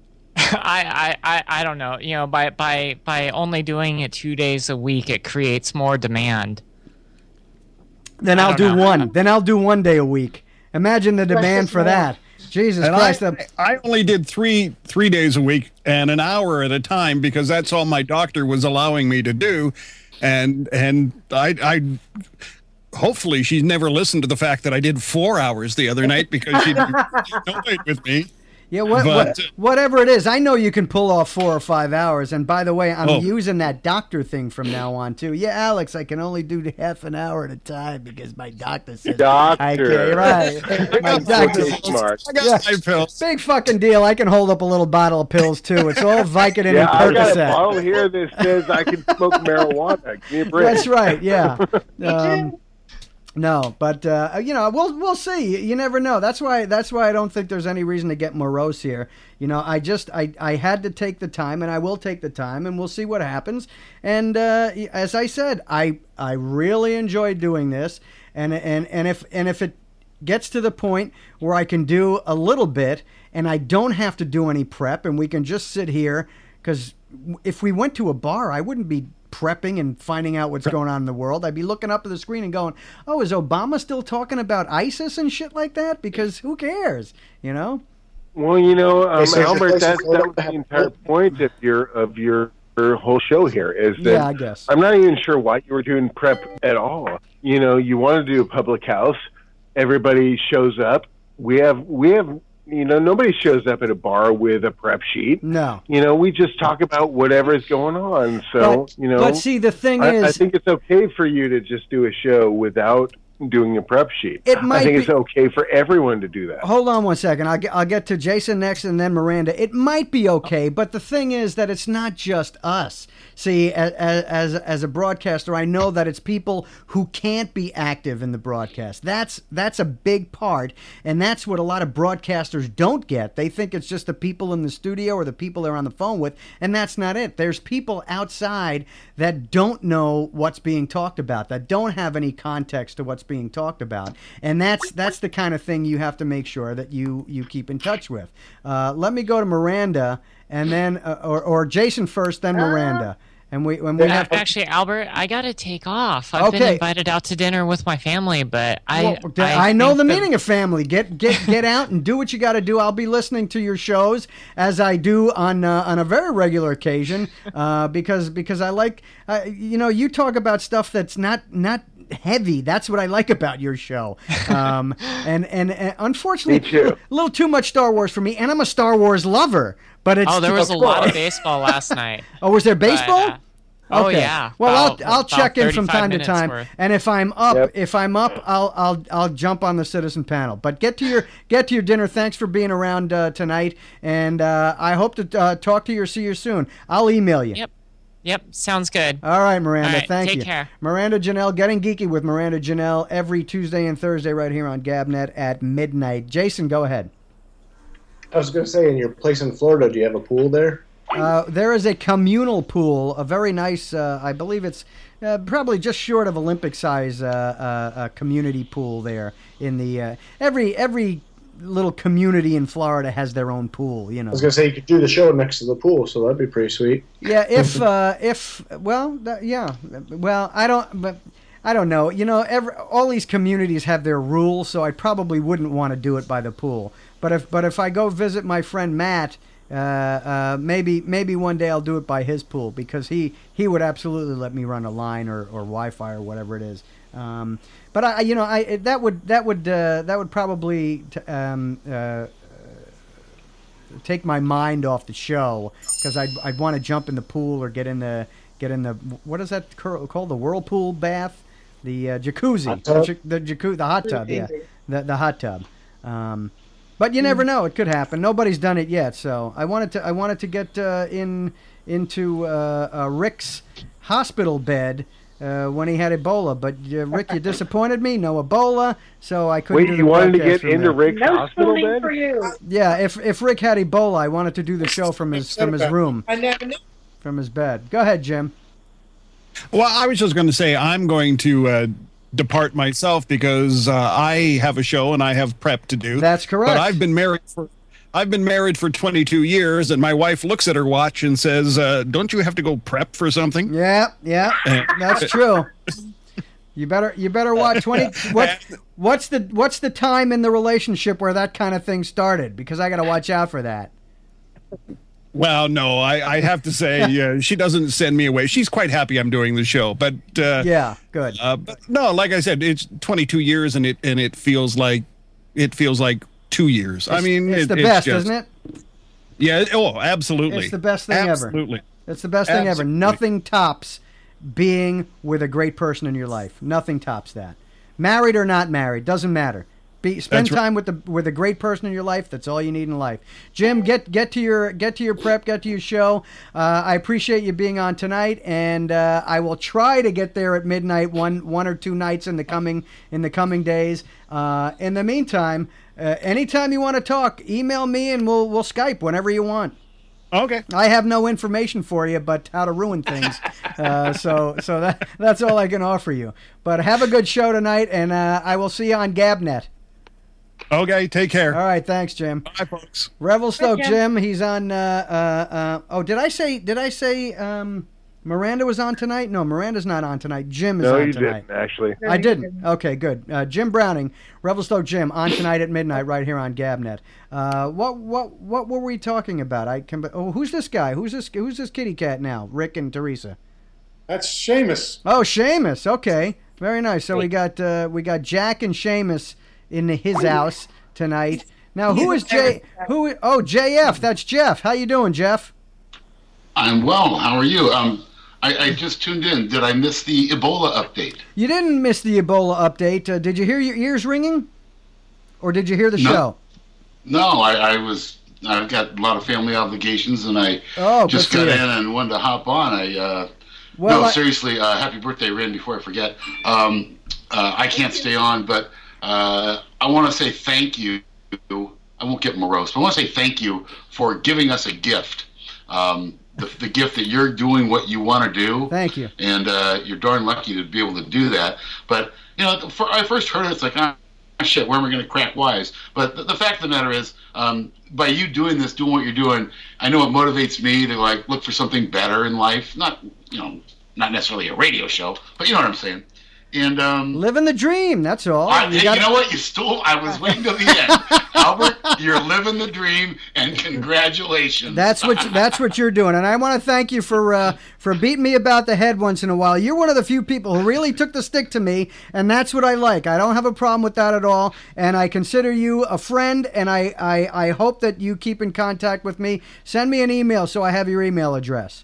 I, I, I, I don't know. You know, by by by only doing it two days a week, it creates more demand. Then I I'll don't do know. one. Then I'll do one day a week. Imagine the demand for that. Jesus And Christ. I, the- I only did three three days a week and an hour at a time because that's all my doctor was allowing me to do, and and I I hopefully she's never listened to the fact that I did four hours the other night because she didn't annoyed with me. yeah, what, but, what, uh, whatever it is, I know you can pull off four or five hours. And by the way, I'm Oh. using that doctor thing from now on, too. Yeah, Alex, I can only do half an hour at a time because my doctor says Doctor. I can. Right. My doctor Okay, smart. I got Yeah. my pills. Big fucking deal. I can hold up a little bottle of pills, too. It's all Vicodin Yeah, I and got a Percocet. bottle here that says I can smoke marijuana. Give me a break. That's right. Yeah. Me Um, too. No, but uh, you know, we'll we'll see. You, you never know. That's why that's why I don't think there's any reason to get morose here. You know, I just I, I had to take the time, and I will take the time, and we'll see what happens. And uh, as I said, I I really enjoy doing this, and and and if and if it gets to the point where I can do a little bit, and I don't have to do any prep, and we can just sit here, because if we went to a bar, I wouldn't be prepping and finding out what's going on in the world. I'd be looking up at the screen and going, oh, is Obama still talking about ISIS and shit like that? Because who cares, you know? Well, you know, um, Hey, so Albert, it's that's, like- that was the entire point of your of your, your whole show here is that Yeah, I guess. I'm not even sure why you were doing prep at all. You know, you want to do a public house. Everybody shows up. We have we have you know nobody shows up at a bar with a prep sheet. No. You know, we just talk about whatever is going on. So But- you know, but see, the thing I, I is- think it's okay for you to just do a show without doing a prep sheet. It might I think be- it's okay for everyone to do that. Hold on one second. I'll get, I'll get to Jason next and then Miranda. It might be okay, but the thing is that it's not just us. See, as, as, as a broadcaster, I know that it's people who can't be active in the broadcast. That's that's a big part, and that's what a lot of broadcasters don't get. They think it's just the people in the studio or the people they're on the phone with, and that's not it. There's people outside that don't know what's being talked about, that don't have any context to what's being talked about, and that's that's the kind of thing you have to make sure that you you keep in touch with. Uh, let me go to Miranda, and then uh, or or Jason first, then Miranda, and we when we have Actually, Albert, I gotta take off. I've been Okay. invited out to dinner with my family, but I Well, th- I, know think the that- meaning of family. Get get get out and do what you got to do. I'll be listening to your shows as I do on uh, on a very regular occasion uh, because because I like uh, you know you talk about stuff that's not not heavy. That's what I like about your show. Um, and, and and unfortunately, Me too. a little too much Star Wars for me. And I'm a Star Wars lover. But it's Oh, there was a lot of course. baseball last night. Oh, was there baseball? But, uh, Oh Okay. yeah. Well, About- I'll I'll about check in from thirty-five time to minutes time, worth. and if I'm up, Yep. if I'm up, I'll I'll I'll jump on the citizen panel. But get to your get to your dinner. Thanks for being around uh, tonight, and uh, I hope to uh, talk to you or see you soon. I'll email you. Yep. Yep. Sounds good. All right, Miranda. All right, thank take you. care. Miranda Janelle, Getting Geeky with Miranda Janelle every Tuesday and Thursday right here on Gabnet at midnight. Jason, go ahead. I was going to say, in your place in Florida, do you have a pool there? Uh, there is a communal pool, a very nice, uh, I believe it's uh, probably just short of Olympic size uh, uh, uh, community pool there in the, uh, every, every little community in Florida has their own pool, you know. I was going to say, you could do the show next to the pool, so that'd be pretty sweet. Yeah, if, uh, if, well, that, yeah, well, I don't, but I don't know. You know, every, all these communities have their rules, so I probably wouldn't want to do it by the pool. But if, but if I go visit my friend Matt, uh, uh, maybe, maybe one day I'll do it by his pool because he, he would absolutely let me run a line or, or Wi-Fi or whatever it is. Um, but I, you know, I that would that would uh, that would probably t- um, uh, take my mind off the show because I'd I'd want to jump in the pool or get in the get in the what is that called, the whirlpool bath, the uh, jacuzzi, the, jac- the jacuzzi, the hot tub, yeah, the the hot tub. Um, but you never know; it could happen. Nobody's done it yet, so I wanted to I wanted to get uh, in into uh, uh, Rick's hospital bed. Uh, when he had Ebola, but uh, Rick, you disappointed me. No Ebola, so I couldn't. Wait, do the you wanted to broadcast get from into there. Rick's No hospital spooning bed? for you. Yeah, if if Rick had Ebola, I wanted to do the show from his from his room, I never knew. from his bed. Go ahead, Jim. Well, I was just going to say I'm going to uh, depart myself because uh, I have a show and I have prep to do. That's correct. But I've been married for I've been married for twenty-two years, and my wife looks at her watch and says, uh, "Don't you have to go prep for something?" Yeah, yeah, that's true. You better you better watch twenty. What what's the what's the time in the relationship where that kind of thing started? Because I got to watch out for that. Well, no, I, I have to say uh, she doesn't send me away. She's quite happy I'm doing the show, but uh, Yeah, good. uh, but no, like I said, it's twenty-two years, and it and it feels like it feels like two years. I It's- mean, it's it- the best, just- isn't it? Yeah. Oh, absolutely. It's the best thing ever. Absolutely. It's the best thing ever. Absolutely. Nothing tops being with a great person in your life. Nothing tops that. Married or not married, doesn't matter. Be, spend That's right. time with the with a great person in your life. That's all you need in life. Jim, get get to your get to your prep, get to your show. Uh, I appreciate you being on tonight, and uh, I will try to get there at midnight one one or two nights in the coming in the coming days. Uh, in the meantime, uh, anytime you want to talk, email me and we'll we'll Skype whenever you want. Okay. I have no information for you, but how to ruin things. Uh, so, so that that's all I can offer you. But have a good show tonight, and uh, I will see you on Gabnet. Okay. Take care. All right, thanks, Jim. Bye, folks. Revelstoke Bye, Jim. Jim. He's on. Uh, uh, uh, oh, did I say? Did I say um, Miranda was on tonight? No, Miranda's not on tonight. Jim is No, on you tonight. didn't, actually. I didn't. Okay, good. Uh, Jim Browning, Revelstoke Jim, on tonight at midnight, right here on Gabnet. Uh, what what what were we talking about? I can. Oh, who's this guy? Who's this? Who's this kitty cat now? Rick and Teresa. That's Seamus. Oh, Seamus. Okay, very nice. So we got uh, we got Jack and Seamus in his house tonight. Now, who is J? Who? Oh, J F. That's Jeff. How you doing, Jeff? I'm well. How are you? Um, I, I just tuned in. Did I miss the Ebola update? You didn't miss the Ebola update. Uh, did you hear your ears ringing, or did you hear the No. show? No, I, I was. I've got a lot of family obligations, and I Oh, just good got for in you. and wanted to hop on. I uh, Well, no, I- seriously. Uh, happy birthday, Ren! Before I forget, um, uh, I can't stay on, but uh, I want to say thank you. I won't get morose, but I want to say thank you for giving us a gift. Um, the, the gift that you're doing what you want to do. Thank you. And uh, you're darn lucky to be able to do that. But, you know, for, I first heard it, it's like, ah, shit, where am I going to crack wise? But the, the fact of the matter is, um, by you doing this, doing what you're doing, I know it motivates me to, like, look for something better in life. Not, you know, not necessarily a radio show, but you know what I'm saying. And um, living the dream. That's all. I, you, gotta- know what? You stole. I was waiting till the end, Albert. You're living the dream, and congratulations. That's what you- that's what you're doing, and I want to thank you for uh, for beating me about the head once in a while. You're one of the few people who really took the stick to me, and that's what I like. I don't have a problem with that at all, and I consider you a friend, and I, I, I hope that you keep in contact with me. Send me an email so I have your email address.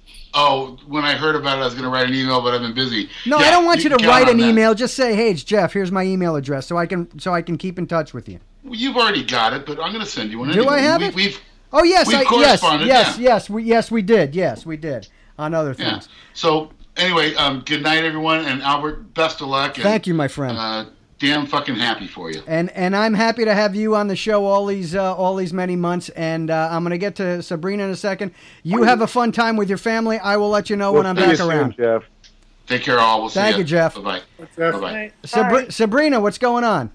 Oh, when I heard about it, I was going to write an email, but I've been busy. No, Yeah, I don't want you, to count write on an that. email. Just say, "Hey, it's Jeff. Here's my email address," so I can so I can keep in touch with you. Well, you've already got it, but I'm going to send you one. Do anyway. I have we, it? We've Oh yes, we've I, yes, corresponded, yes, yeah. yes, we yes we did, yes we did on other yeah. things. So anyway, um, good night, everyone, and Albert, best of luck. And, Thank you, my friend. Uh, damn fucking happy for you. And and I'm happy to have you on the show all these uh, all these many months. And uh, I'm gonna get to Sabrina in a second. You have a fun time with your family. I will let you know We'll when I'm see you back soon, around. Jeff. Take care, all. We'll see Thank ya. you, Jeff. Bye bye. Bye bye. Sabri- Sabrina, what's going on?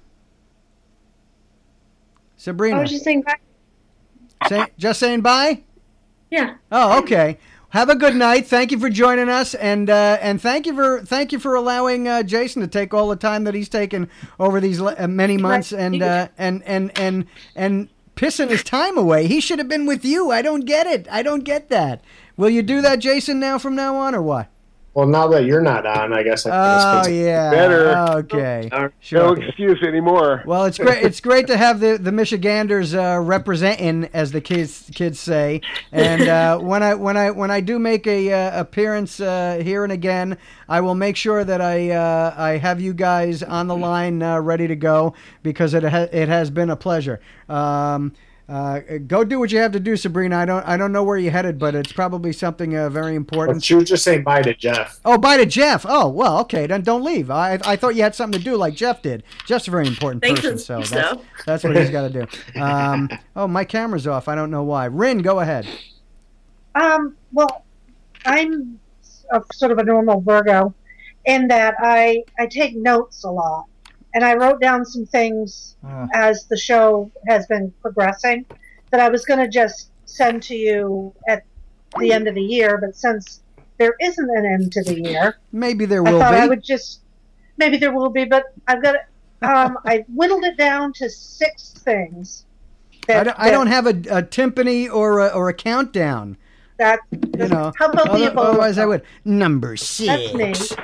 Sabrina, I was just saying bye. Say, just saying bye. Yeah. Oh, okay. Have a good night. Thank you for joining us, and uh, and thank you for thank you for allowing uh, Jason to take all the time that he's taken over these le- uh, many months, and uh, and and and and pissing his time away. He should have been with you. I don't get it. I don't get that. Will you do that, Jason, now from now on, or what? Well, now that you're not on, I guess I Oh can yeah. Better. Okay. No Sure. excuse anymore. Well, it's great. It's great to have the the Michiganders uh, representing, as the kids kids say. And uh, when I when I when I do make a uh, appearance uh, here and again, I will make sure that I uh, I have you guys on the line uh, ready to go, because it ha- it has been a pleasure. Um, Uh, go do what you have to do, Sabrina. I don't I don't know where you're headed, but it's probably something uh, very important. But she was just saying bye to Jeff. Oh, bye to Jeff. Oh, well, okay, then don't leave. I I thought you had something to do like Jeff did. Jeff's a very important Thanks, person, so so. that's, that's what he's got to do. Um, oh, my camera's off. I don't know why. Rin, go ahead. Um, well, I'm a, sort of a normal Virgo in that I, I take notes a lot. And I wrote down some things Uh. as the show has been progressing that I was going to just send to you at the end of the year. But since there isn't an end to the year, Maybe there I will thought be. I would just, maybe there will be, but I've got, um, I whittled it down to six things. I That, don't, I don't have a, a timpani or a, or a countdown. That, You know, how about the Other- Ebola? otherwise I would. Number six. That's me.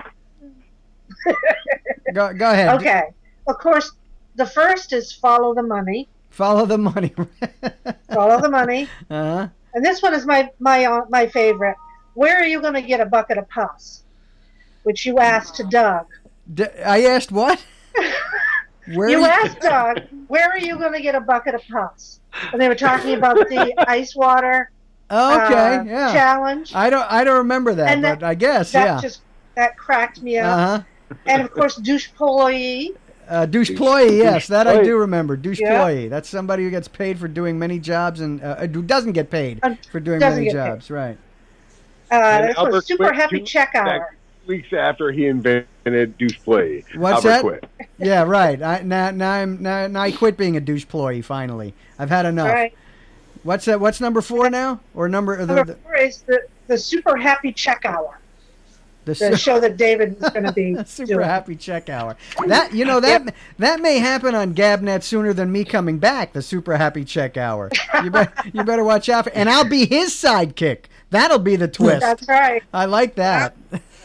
Go, go ahead. Okay. Of course, the first is follow the money. Follow the money. Follow the money. Uh-huh. And this one is my my uh, my favorite. Where are you going to get a bucket of pus? Which you asked to Doug. D- I asked what? Where you are asked Doug, where are you going to get a bucket of pus? And they were talking about the ice water Oh, okay, uh, yeah. challenge. I don't I don't remember that, And but that- I guess that yeah. just that cracked me up. Uh-huh. And of course, douche ploy. Uh, douche ploy, yes, that I ploy. do remember. Douche Yeah. ploy. That's somebody who gets paid for doing many jobs and uh, who doesn't get paid for doing doesn't many get paid. jobs, right? Uh, And this Albert was super quit happy two- check hour. Weeks after he invented douche play, What's Albert that? quit. Yeah, right. I, now, now I'm now, now I quit being a douche ploy. Finally, I've had enough. Right. What's that? What's number four now? Or number? Or the, Number the, four is the, the super happy check hour. the The su- show that David is going to be super doing. happy check hour. That you know that that may happen on GabNet sooner than me coming back. The super happy check hour. You better you better watch out for, and I'll be his sidekick. That'll be the twist. That's right. I like that.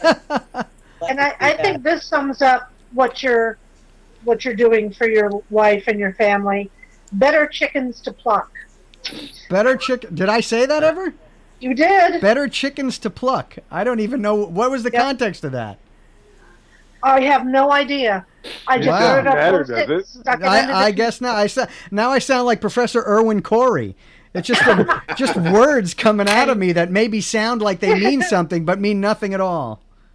And I, I think this sums up what you're what you're doing for your wife and your family. Better chickens to pluck. Better chicken. Did I say that ever? You did. Better chickens to pluck. I don't even know what was the Yep. context of that. I have no idea. I just Wow. wrote it up, Matter, posted does it, it? stuck it under the I, I guess now I sa- now I sound like Professor Irwin Corey. It's just a, just words coming out of me that maybe sound like they mean something but mean nothing at all.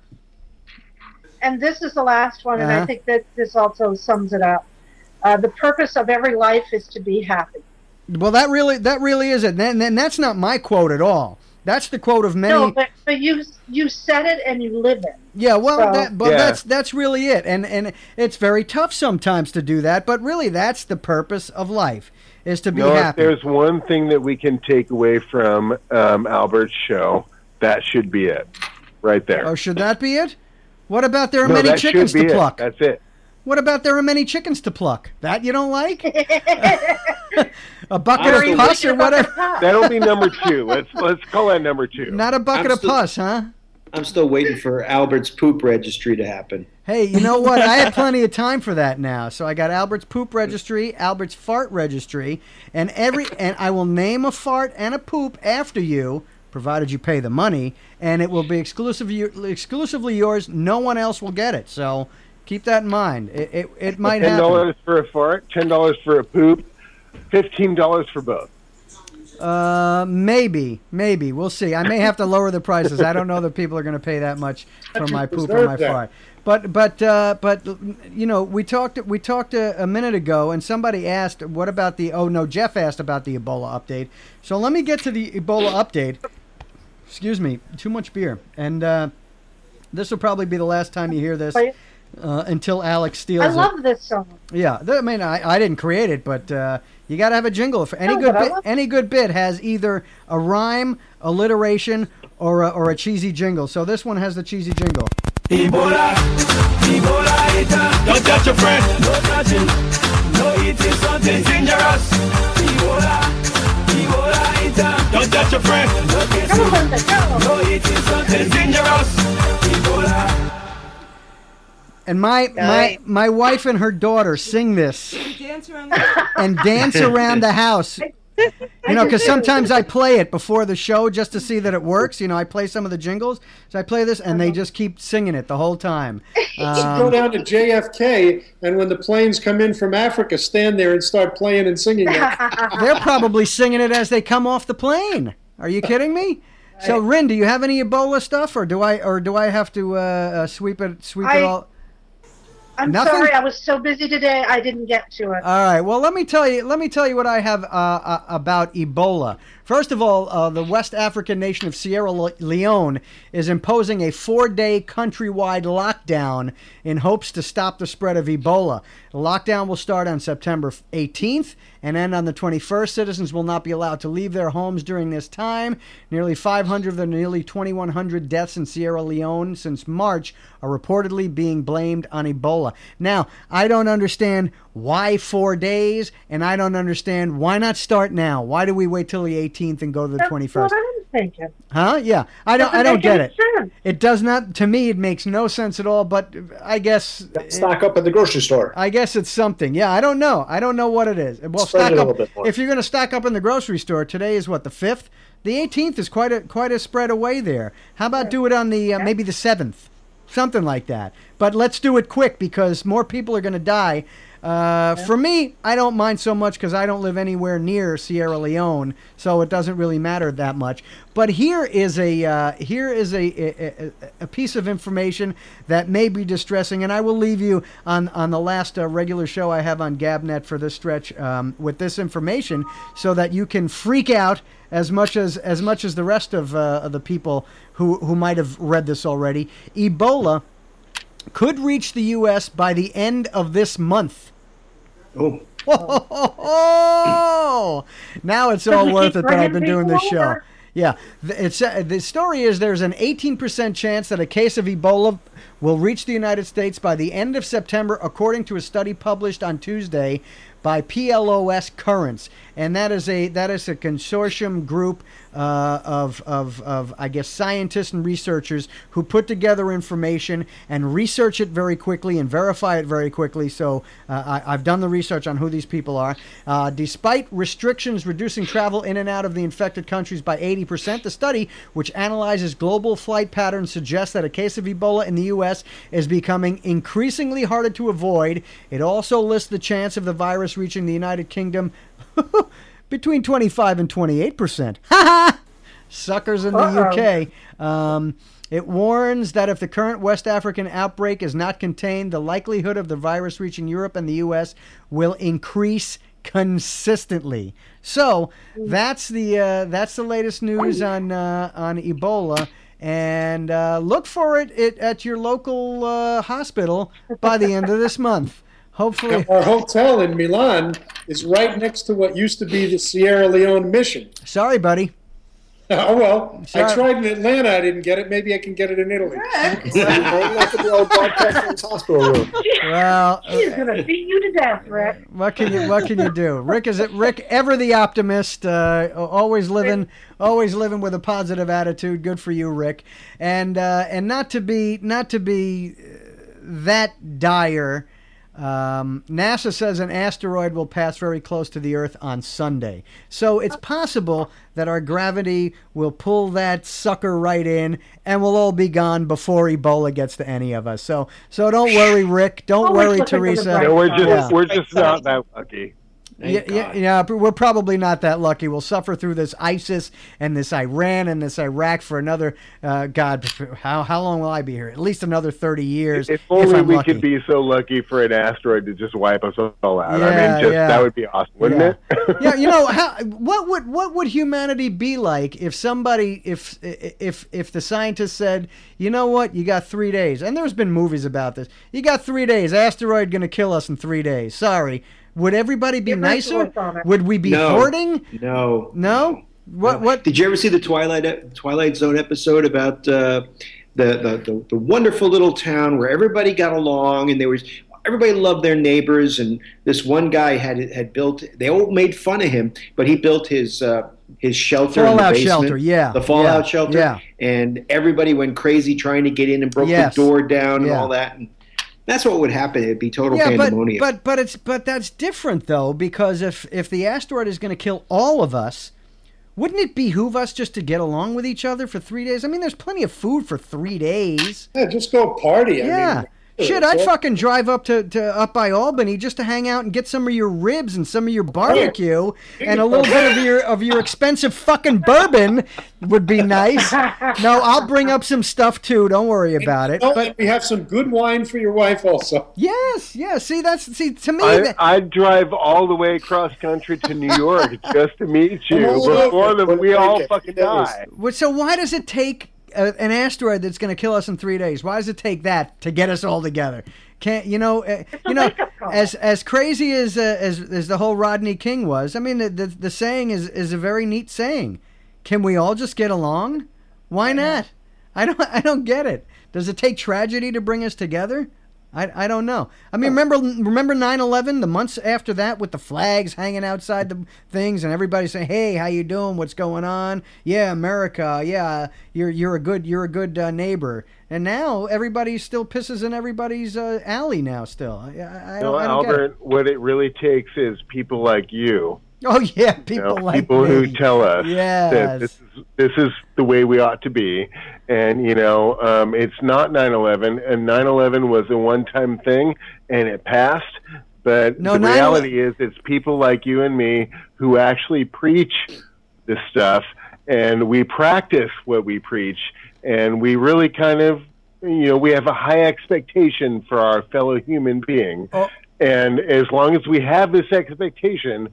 And this is the last one, and I Uh-huh. think that this also sums it up. Uh, the purpose of every life is to be happy. Well, that really that really is it. And, and that's not my quote at all. That's the quote of many. No, but, but you you said it and you live it. Yeah, well, So- that, but Yeah. that's that's really it, and and it's very tough sometimes to do that. But really, that's the purpose of life, is to be No, if happy. there's one thing that we can take away from um, Albert's show, that should be it, right there. Or should that be it? What about there are No, many that should chickens be to it. pluck? That's it. What about there are many chickens to pluck? That you don't like? A bucket Honestly, of pus or whatever? That'll be number two. Let's let's call that number two. Not a bucket I'm of still- pus, huh? I'm still waiting for Albert's poop registry to happen. Hey, you know what? I have plenty of time for that now. So I got Albert's poop registry, Albert's fart registry, and every and I will name a fart and a poop after you, provided you pay the money, and it will be exclusively exclusively yours. No one else will get it. So keep that in mind. It it, it might ten happen. dollars for a fart, ten dollars for a poop, fifteen dollars for both. Uh, maybe, maybe we'll see. I may have to lower the prices. I don't know that people are going to pay that much for my poop or my deserve that. fart. But but uh, but you know, we talked we talked a, a minute ago, and somebody asked, "What about the?" Oh no, Jeff asked about the Ebola update. So let me get to the Ebola update. Excuse me, too much beer, and uh, this will probably be the last time you hear this uh, until Alex steals I it. love this song. Yeah, th- I mean, I, I didn't create it, but uh, you got to have a jingle. If any No, good but I bit, love- any good bit has either a rhyme, alliteration, or a, or a cheesy jingle. So this one has the cheesy jingle. Ebola, Ebola eater. Don't touch a friend, no touching, no eating something dangerous. Ebola, Ebola eater. Don't touch a friend, no kissing, no eating something dangerous. And my my my wife and her daughter sing this Dance around the and dance around the house. You know, because sometimes I play it before the show just to see that it works. You know, I play some of the jingles. So I play this, and they just keep singing it the whole time. Um, Go down to J F K, and when the planes come in from Africa, stand there and start playing and singing it. They're probably singing it as they come off the plane. Are you kidding me? So, Rin, do you have any Ebola stuff, or do I, or do I have to uh, uh, sweep it, sweep I- it all? I'm Nothing? sorry, I was so busy today, I didn't get to it. All right. Well, let me tell you. Let me tell you what I have uh, uh, about Ebola. First of all, uh, the West African nation of Sierra Le- Leone is imposing a four-day countrywide lockdown in hopes to stop the spread of Ebola. The lockdown will start on September eighteenth and end on the twenty-first. Citizens will not be allowed to leave their homes during this time. Nearly five hundred of the nearly twenty-one hundred deaths in Sierra Leone since March are reportedly being blamed on Ebola. Now, I don't understand why four days, and I don't understand why not start now. Why do we wait till the eighteenth and go to the That's twenty-first? what I'm thinking. Huh? Yeah, I don't. Doesn't I don't make get any it. sense. It does not. To me, it makes no sense at all. But I guess Stock up at the grocery store. I guess it's something. Yeah, I don't know. I don't know what it is. Well, Spread stock it a up. little bit more. If you're going to stock up in the grocery store, today is what, the fifth. The eighteenth is quite a quite a spread away there. How about do it on the uh, maybe the seventh, something like that. But let's do it quick because more people are going to die. Uh, For me, I don't mind so much because I don't live anywhere near Sierra Leone, so it doesn't really matter that much. But here is a uh, here is a, a, a piece of information that may be distressing, and I will leave you on on the last uh, regular show I have on GabNet for this stretch um, with this information, so that you can freak out as much as as much as the rest of, uh, of the people who who might have read this already. Ebola could reach the U S by the end of this month. Oh. Oh, now it's all worth it that I've been doing this show. Yeah, it's uh, the story is there's an eighteen percent chance that a case of Ebola will reach the United States by the end of September, according to a study published on Tuesday by P L O S Currents, and that is a that is a consortium group uh, of of of I guess scientists and researchers who put together information and research it very quickly and verify it very quickly. So uh, I, I've done the research on who these people are. Uh, despite restrictions reducing travel in and out of the infected countries by eighty percent, the study, which analyzes global flight patterns, suggests that a case of Ebola in the U S is becoming increasingly harder to avoid. It also lists the chance of the virus reaching the United Kingdom between twenty-five and twenty-eight percent. Ha ha! Suckers in the Uh-oh. U K. Um, it warns that if the current West African outbreak is not contained, the likelihood of the virus reaching Europe and the U S will increase consistently. So that's the uh, that's the latest news on uh, on Ebola. And uh, look for it, it at your local uh, hospital by the end of this month. Hopefully, Our hotel in Milan is right next to what used to be the Sierra Leone mission. Sorry, buddy. Oh, well, Sorry. I tried in Atlanta. I didn't get it. Maybe I can get it in Italy. Hospital room. Well, She's gonna beat you to death, Rick. what can you what can you do? Rick is it Rick ever the optimist, uh, always living always living with a positive attitude. Good for you, Rick. And uh, and not to be not to be that dire. Um, NASA says an asteroid will pass very close to the Earth on Sunday. So it's possible that our gravity will pull that sucker right in and we'll all be gone before Ebola gets to any of us. So so don't worry, Rick. Don't Always worry, looking for the Teresa. bright No, we're just Yeah. we're just not that lucky. Yeah, yeah, yeah, but we're probably not that lucky. We'll suffer through this ISIS and this Iran and this Iraq for another, uh, God, how how long will I be here? At least another thirty years. If only I'm we lucky. could be so lucky for an asteroid to just wipe us all out. I Yeah, mean, just yeah. that would be awesome, wouldn't Yeah. it? Yeah, you know how what would what would humanity be like if somebody if if if the scientists said, you know what, you got three days, and there's been movies about this. You got three days. Asteroid going to kill us in three days. Sorry. Would everybody be Get nicer? merciless on it. Would we be No. hoarding? No. No. What what? Did you ever see the Twilight Twilight Zone episode about uh, the, the, the the wonderful little town where everybody got along and there was everybody loved their neighbors, and this one guy had had built. They all made fun of him, but he built his uh, his shelter in the Fallout basement, shelter, yeah, the fallout yeah, shelter, yeah. and everybody went crazy trying to get in and broke Yes. the door down and Yeah. all that. And That's what would happen. It'd be total Yeah, but, pandemonium. but but it's but that's different though, because if if the asteroid is going to kill all of us, wouldn't it behoove us just to get along with each other for three days? I mean, there's plenty of food for three days. Yeah, just go party. I Yeah. mean, Shit, I'd fucking drive up to, to up by Albany just to hang out and get some of your ribs and some of your barbecue and a little bit of your of your expensive fucking bourbon would be nice. No, I'll bring up some stuff too. Don't worry about it. Oh, But and we have some good wine for your wife also. yes, yes. See, that's see to me. I, that, I'd drive all the way across country to New York just to meet you Come on before over. the, we all Okay. fucking Yes. die. Well, so why does it take a, an asteroid that's going to kill us in three days? Why does it take that to get us all together? Can't you know? Uh, you know, as as crazy as uh, as as the whole Rodney King was. I mean, the, the the saying is is a very neat saying. Can we all just get along? Why not? I don't I don't get it. Does it take tragedy to bring us together? I, I don't know. I mean, remember remember nine eleven, the months after that with the flags hanging outside the things and everybody saying, "Hey, how you doing? What's going on? Yeah, America. Yeah, you're you're a good you're a good uh, neighbor." And now everybody still pisses in everybody's uh, alley now. Still, I, I, I No, don't, I don't get it. Albert, what it really takes is people like you. Oh yeah, You people know, like people me. who tell us Yes. that this is this is the way we ought to be, and you know, um, it's not nine eleven, and nine eleven was a one-time thing, and it passed. But No, the nine reality is, it's people like you and me who actually preach this stuff, and we practice what we preach, and we really kind of, you know, we have a high expectation for our fellow human being, Oh. and as long as we have this expectation,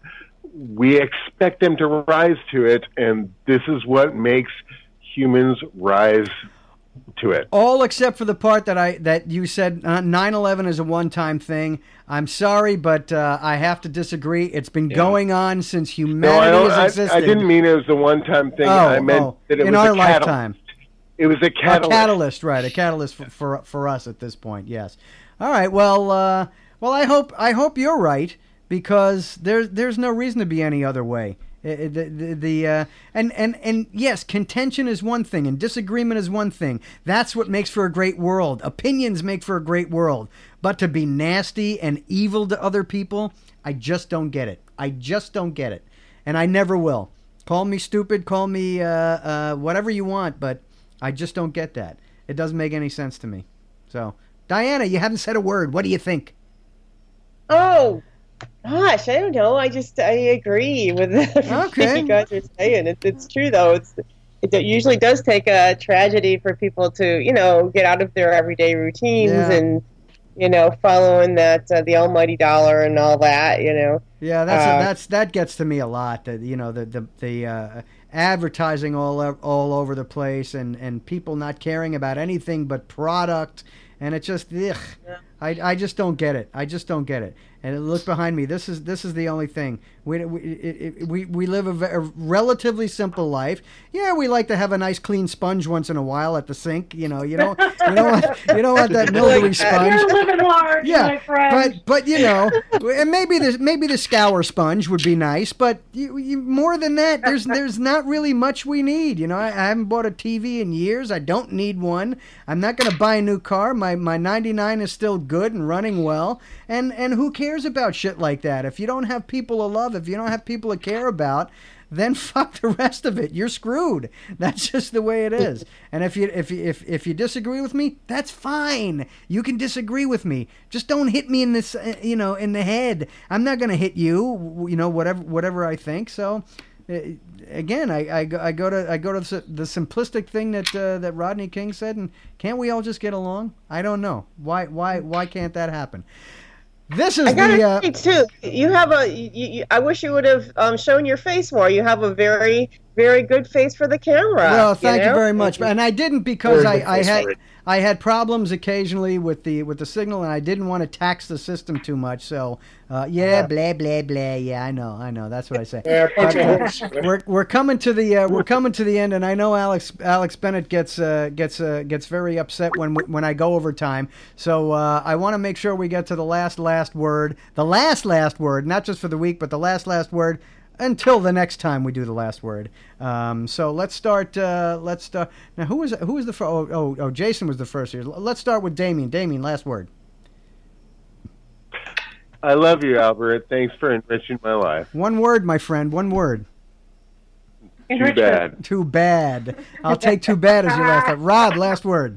we expect them to rise to it, and this is what makes humans rise to it. All except for the part that I that you said uh, nine eleven is a one-time thing. I'm sorry, but uh, I have to disagree. It's been going on since No, I, humanity don't, has I, existed. I didn't mean it was a one-time thing. Oh, I meant oh, that it in was our a catalyst. lifetime. It was a A catalyst. catalyst, right? A catalyst for, for for us at this point. Yes. All right. Well, uh, well, I hope I hope you're right, because there's there's no reason to be any other way. Uh, The, the, the uh, and and and yes, contention is one thing, and disagreement is one thing. That's what makes for a great world. Opinions make for a great world. But to be nasty and evil to other people, I just don't get it. I just don't get it, and I never will. Call me stupid, call me uh, uh, whatever you want, but I just don't get that. It doesn't make any sense to me. So, Diana, you haven't said a word. What do you think? Oh, gosh, I don't know. I just I agree with everything Okay. you guys are saying. It, it's true though. It's it usually does take a tragedy for people to you know get out of their everyday routines Yeah. and you know following that uh, the almighty dollar and all that. You know. Yeah, that's Uh, that's that gets to me a lot. That you know the the the uh, advertising all o- all over the place, and, and people not caring about anything but product, and it just ugh, I I just don't get it. I just don't get it. And look behind me. This is this is the only thing. We we it, it, we, we live a, ve- a relatively simple life. Yeah, we like to have a nice clean sponge once in a while at the sink. You know, you don't you don't want you don't want that mildewy sponge. You're living large, Yeah, my friend. but but you know, and maybe the maybe the scour sponge would be nice, but you, you, more than that, there's there's not really much we need. You know, I, I haven't bought a T V in years. I don't need one. I'm not going to buy a new car. My my ninety-nine is still good and running well. And and who cares about shit like that? If you don't have people to love, if you don't have people to care about, then fuck the rest of it. You're screwed. That's just the way it is. And if you if you, if if you disagree with me, that's fine. You can disagree with me. Just don't hit me in this, uh, you know, in the head. I'm not going to hit you. w- You know, whatever whatever I think. So. Uh, again, I, I, go, I go to I go to the, the simplistic thing that uh, that Rodney King said, and can't we all just get along? I don't know why why why can't that happen? This is I gotta the uh, say too. You have a. You, you, I wish you would have um, shown your face more. You have a very, very good face for the camera. Well, thank you, know? very much, and I didn't because Very I, good I face had for it. I had problems occasionally with the with the signal, and I didn't want to tax the system too much. So, uh, yeah, blah blah blah. Yeah, I know, I know. That's what I say. Yeah, bunch But, of uh, holes. we're we're coming to the uh, we're coming to the end, and I know Alex Alex Bennett gets uh, gets uh, gets very upset when we- when I go over time. So uh, I want to make sure we get to the last last word, the last last word, not just for the week, but the last last word. Until the next time we do the last word. Um, so let's start. Uh, let's start. Now, who was who was the first? Oh, oh, oh, Jason was the first here. Let's start with Damien. Damien, last word. I love you, Albert. Thanks for enriching my life. One word, my friend. One word. Too bad. Too bad. I'll take too bad as your last word. Rob, last word.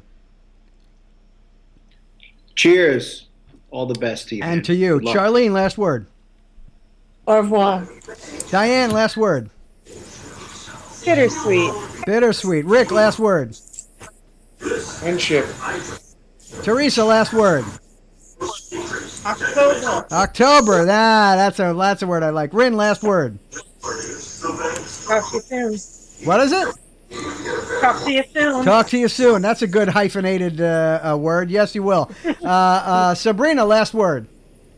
Cheers. All the best to you. And man. to you. Good luck. Charlene, last word. Au revoir. Diane, last word. Bittersweet. Bittersweet. Rick, last word. Friendship. Teresa, last word. October. October. Ah, that's a that's a word I like. Rin, last word. Talk to you soon. What is it? Talk to you soon. Talk to you soon. That's a good hyphenated uh, uh, word. Yes, you will. Uh, uh, Sabrina, last word.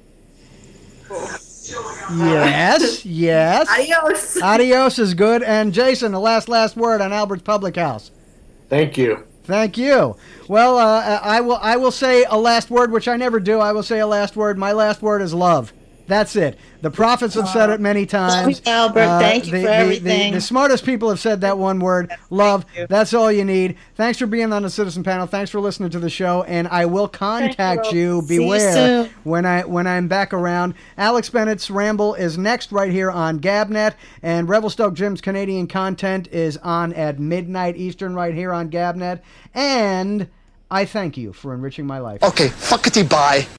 Yes, yes. Adios. Adios is good. And Jason, the last last word on Albert's Public House. Thank you. Thank you. Well, uh, I will I will say a last word, which I never do. I will say a last word. My last word is love. That's it. The prophets have said it many times. Albert, Uh, thank you the, for the- everything. The, the smartest people have said that one word, love. That's all you need. Thanks for being on the Citizen Panel. Thanks for listening to the show, and I will contact you. See you Beware soon. when I when I'm back around. Alex Bennett's Ramble is next right here on Gabnet, and Revelstoke Jim's Canadian content is on at midnight Eastern right here on Gabnet. And I thank you for enriching my life. Okay, fuckity bye.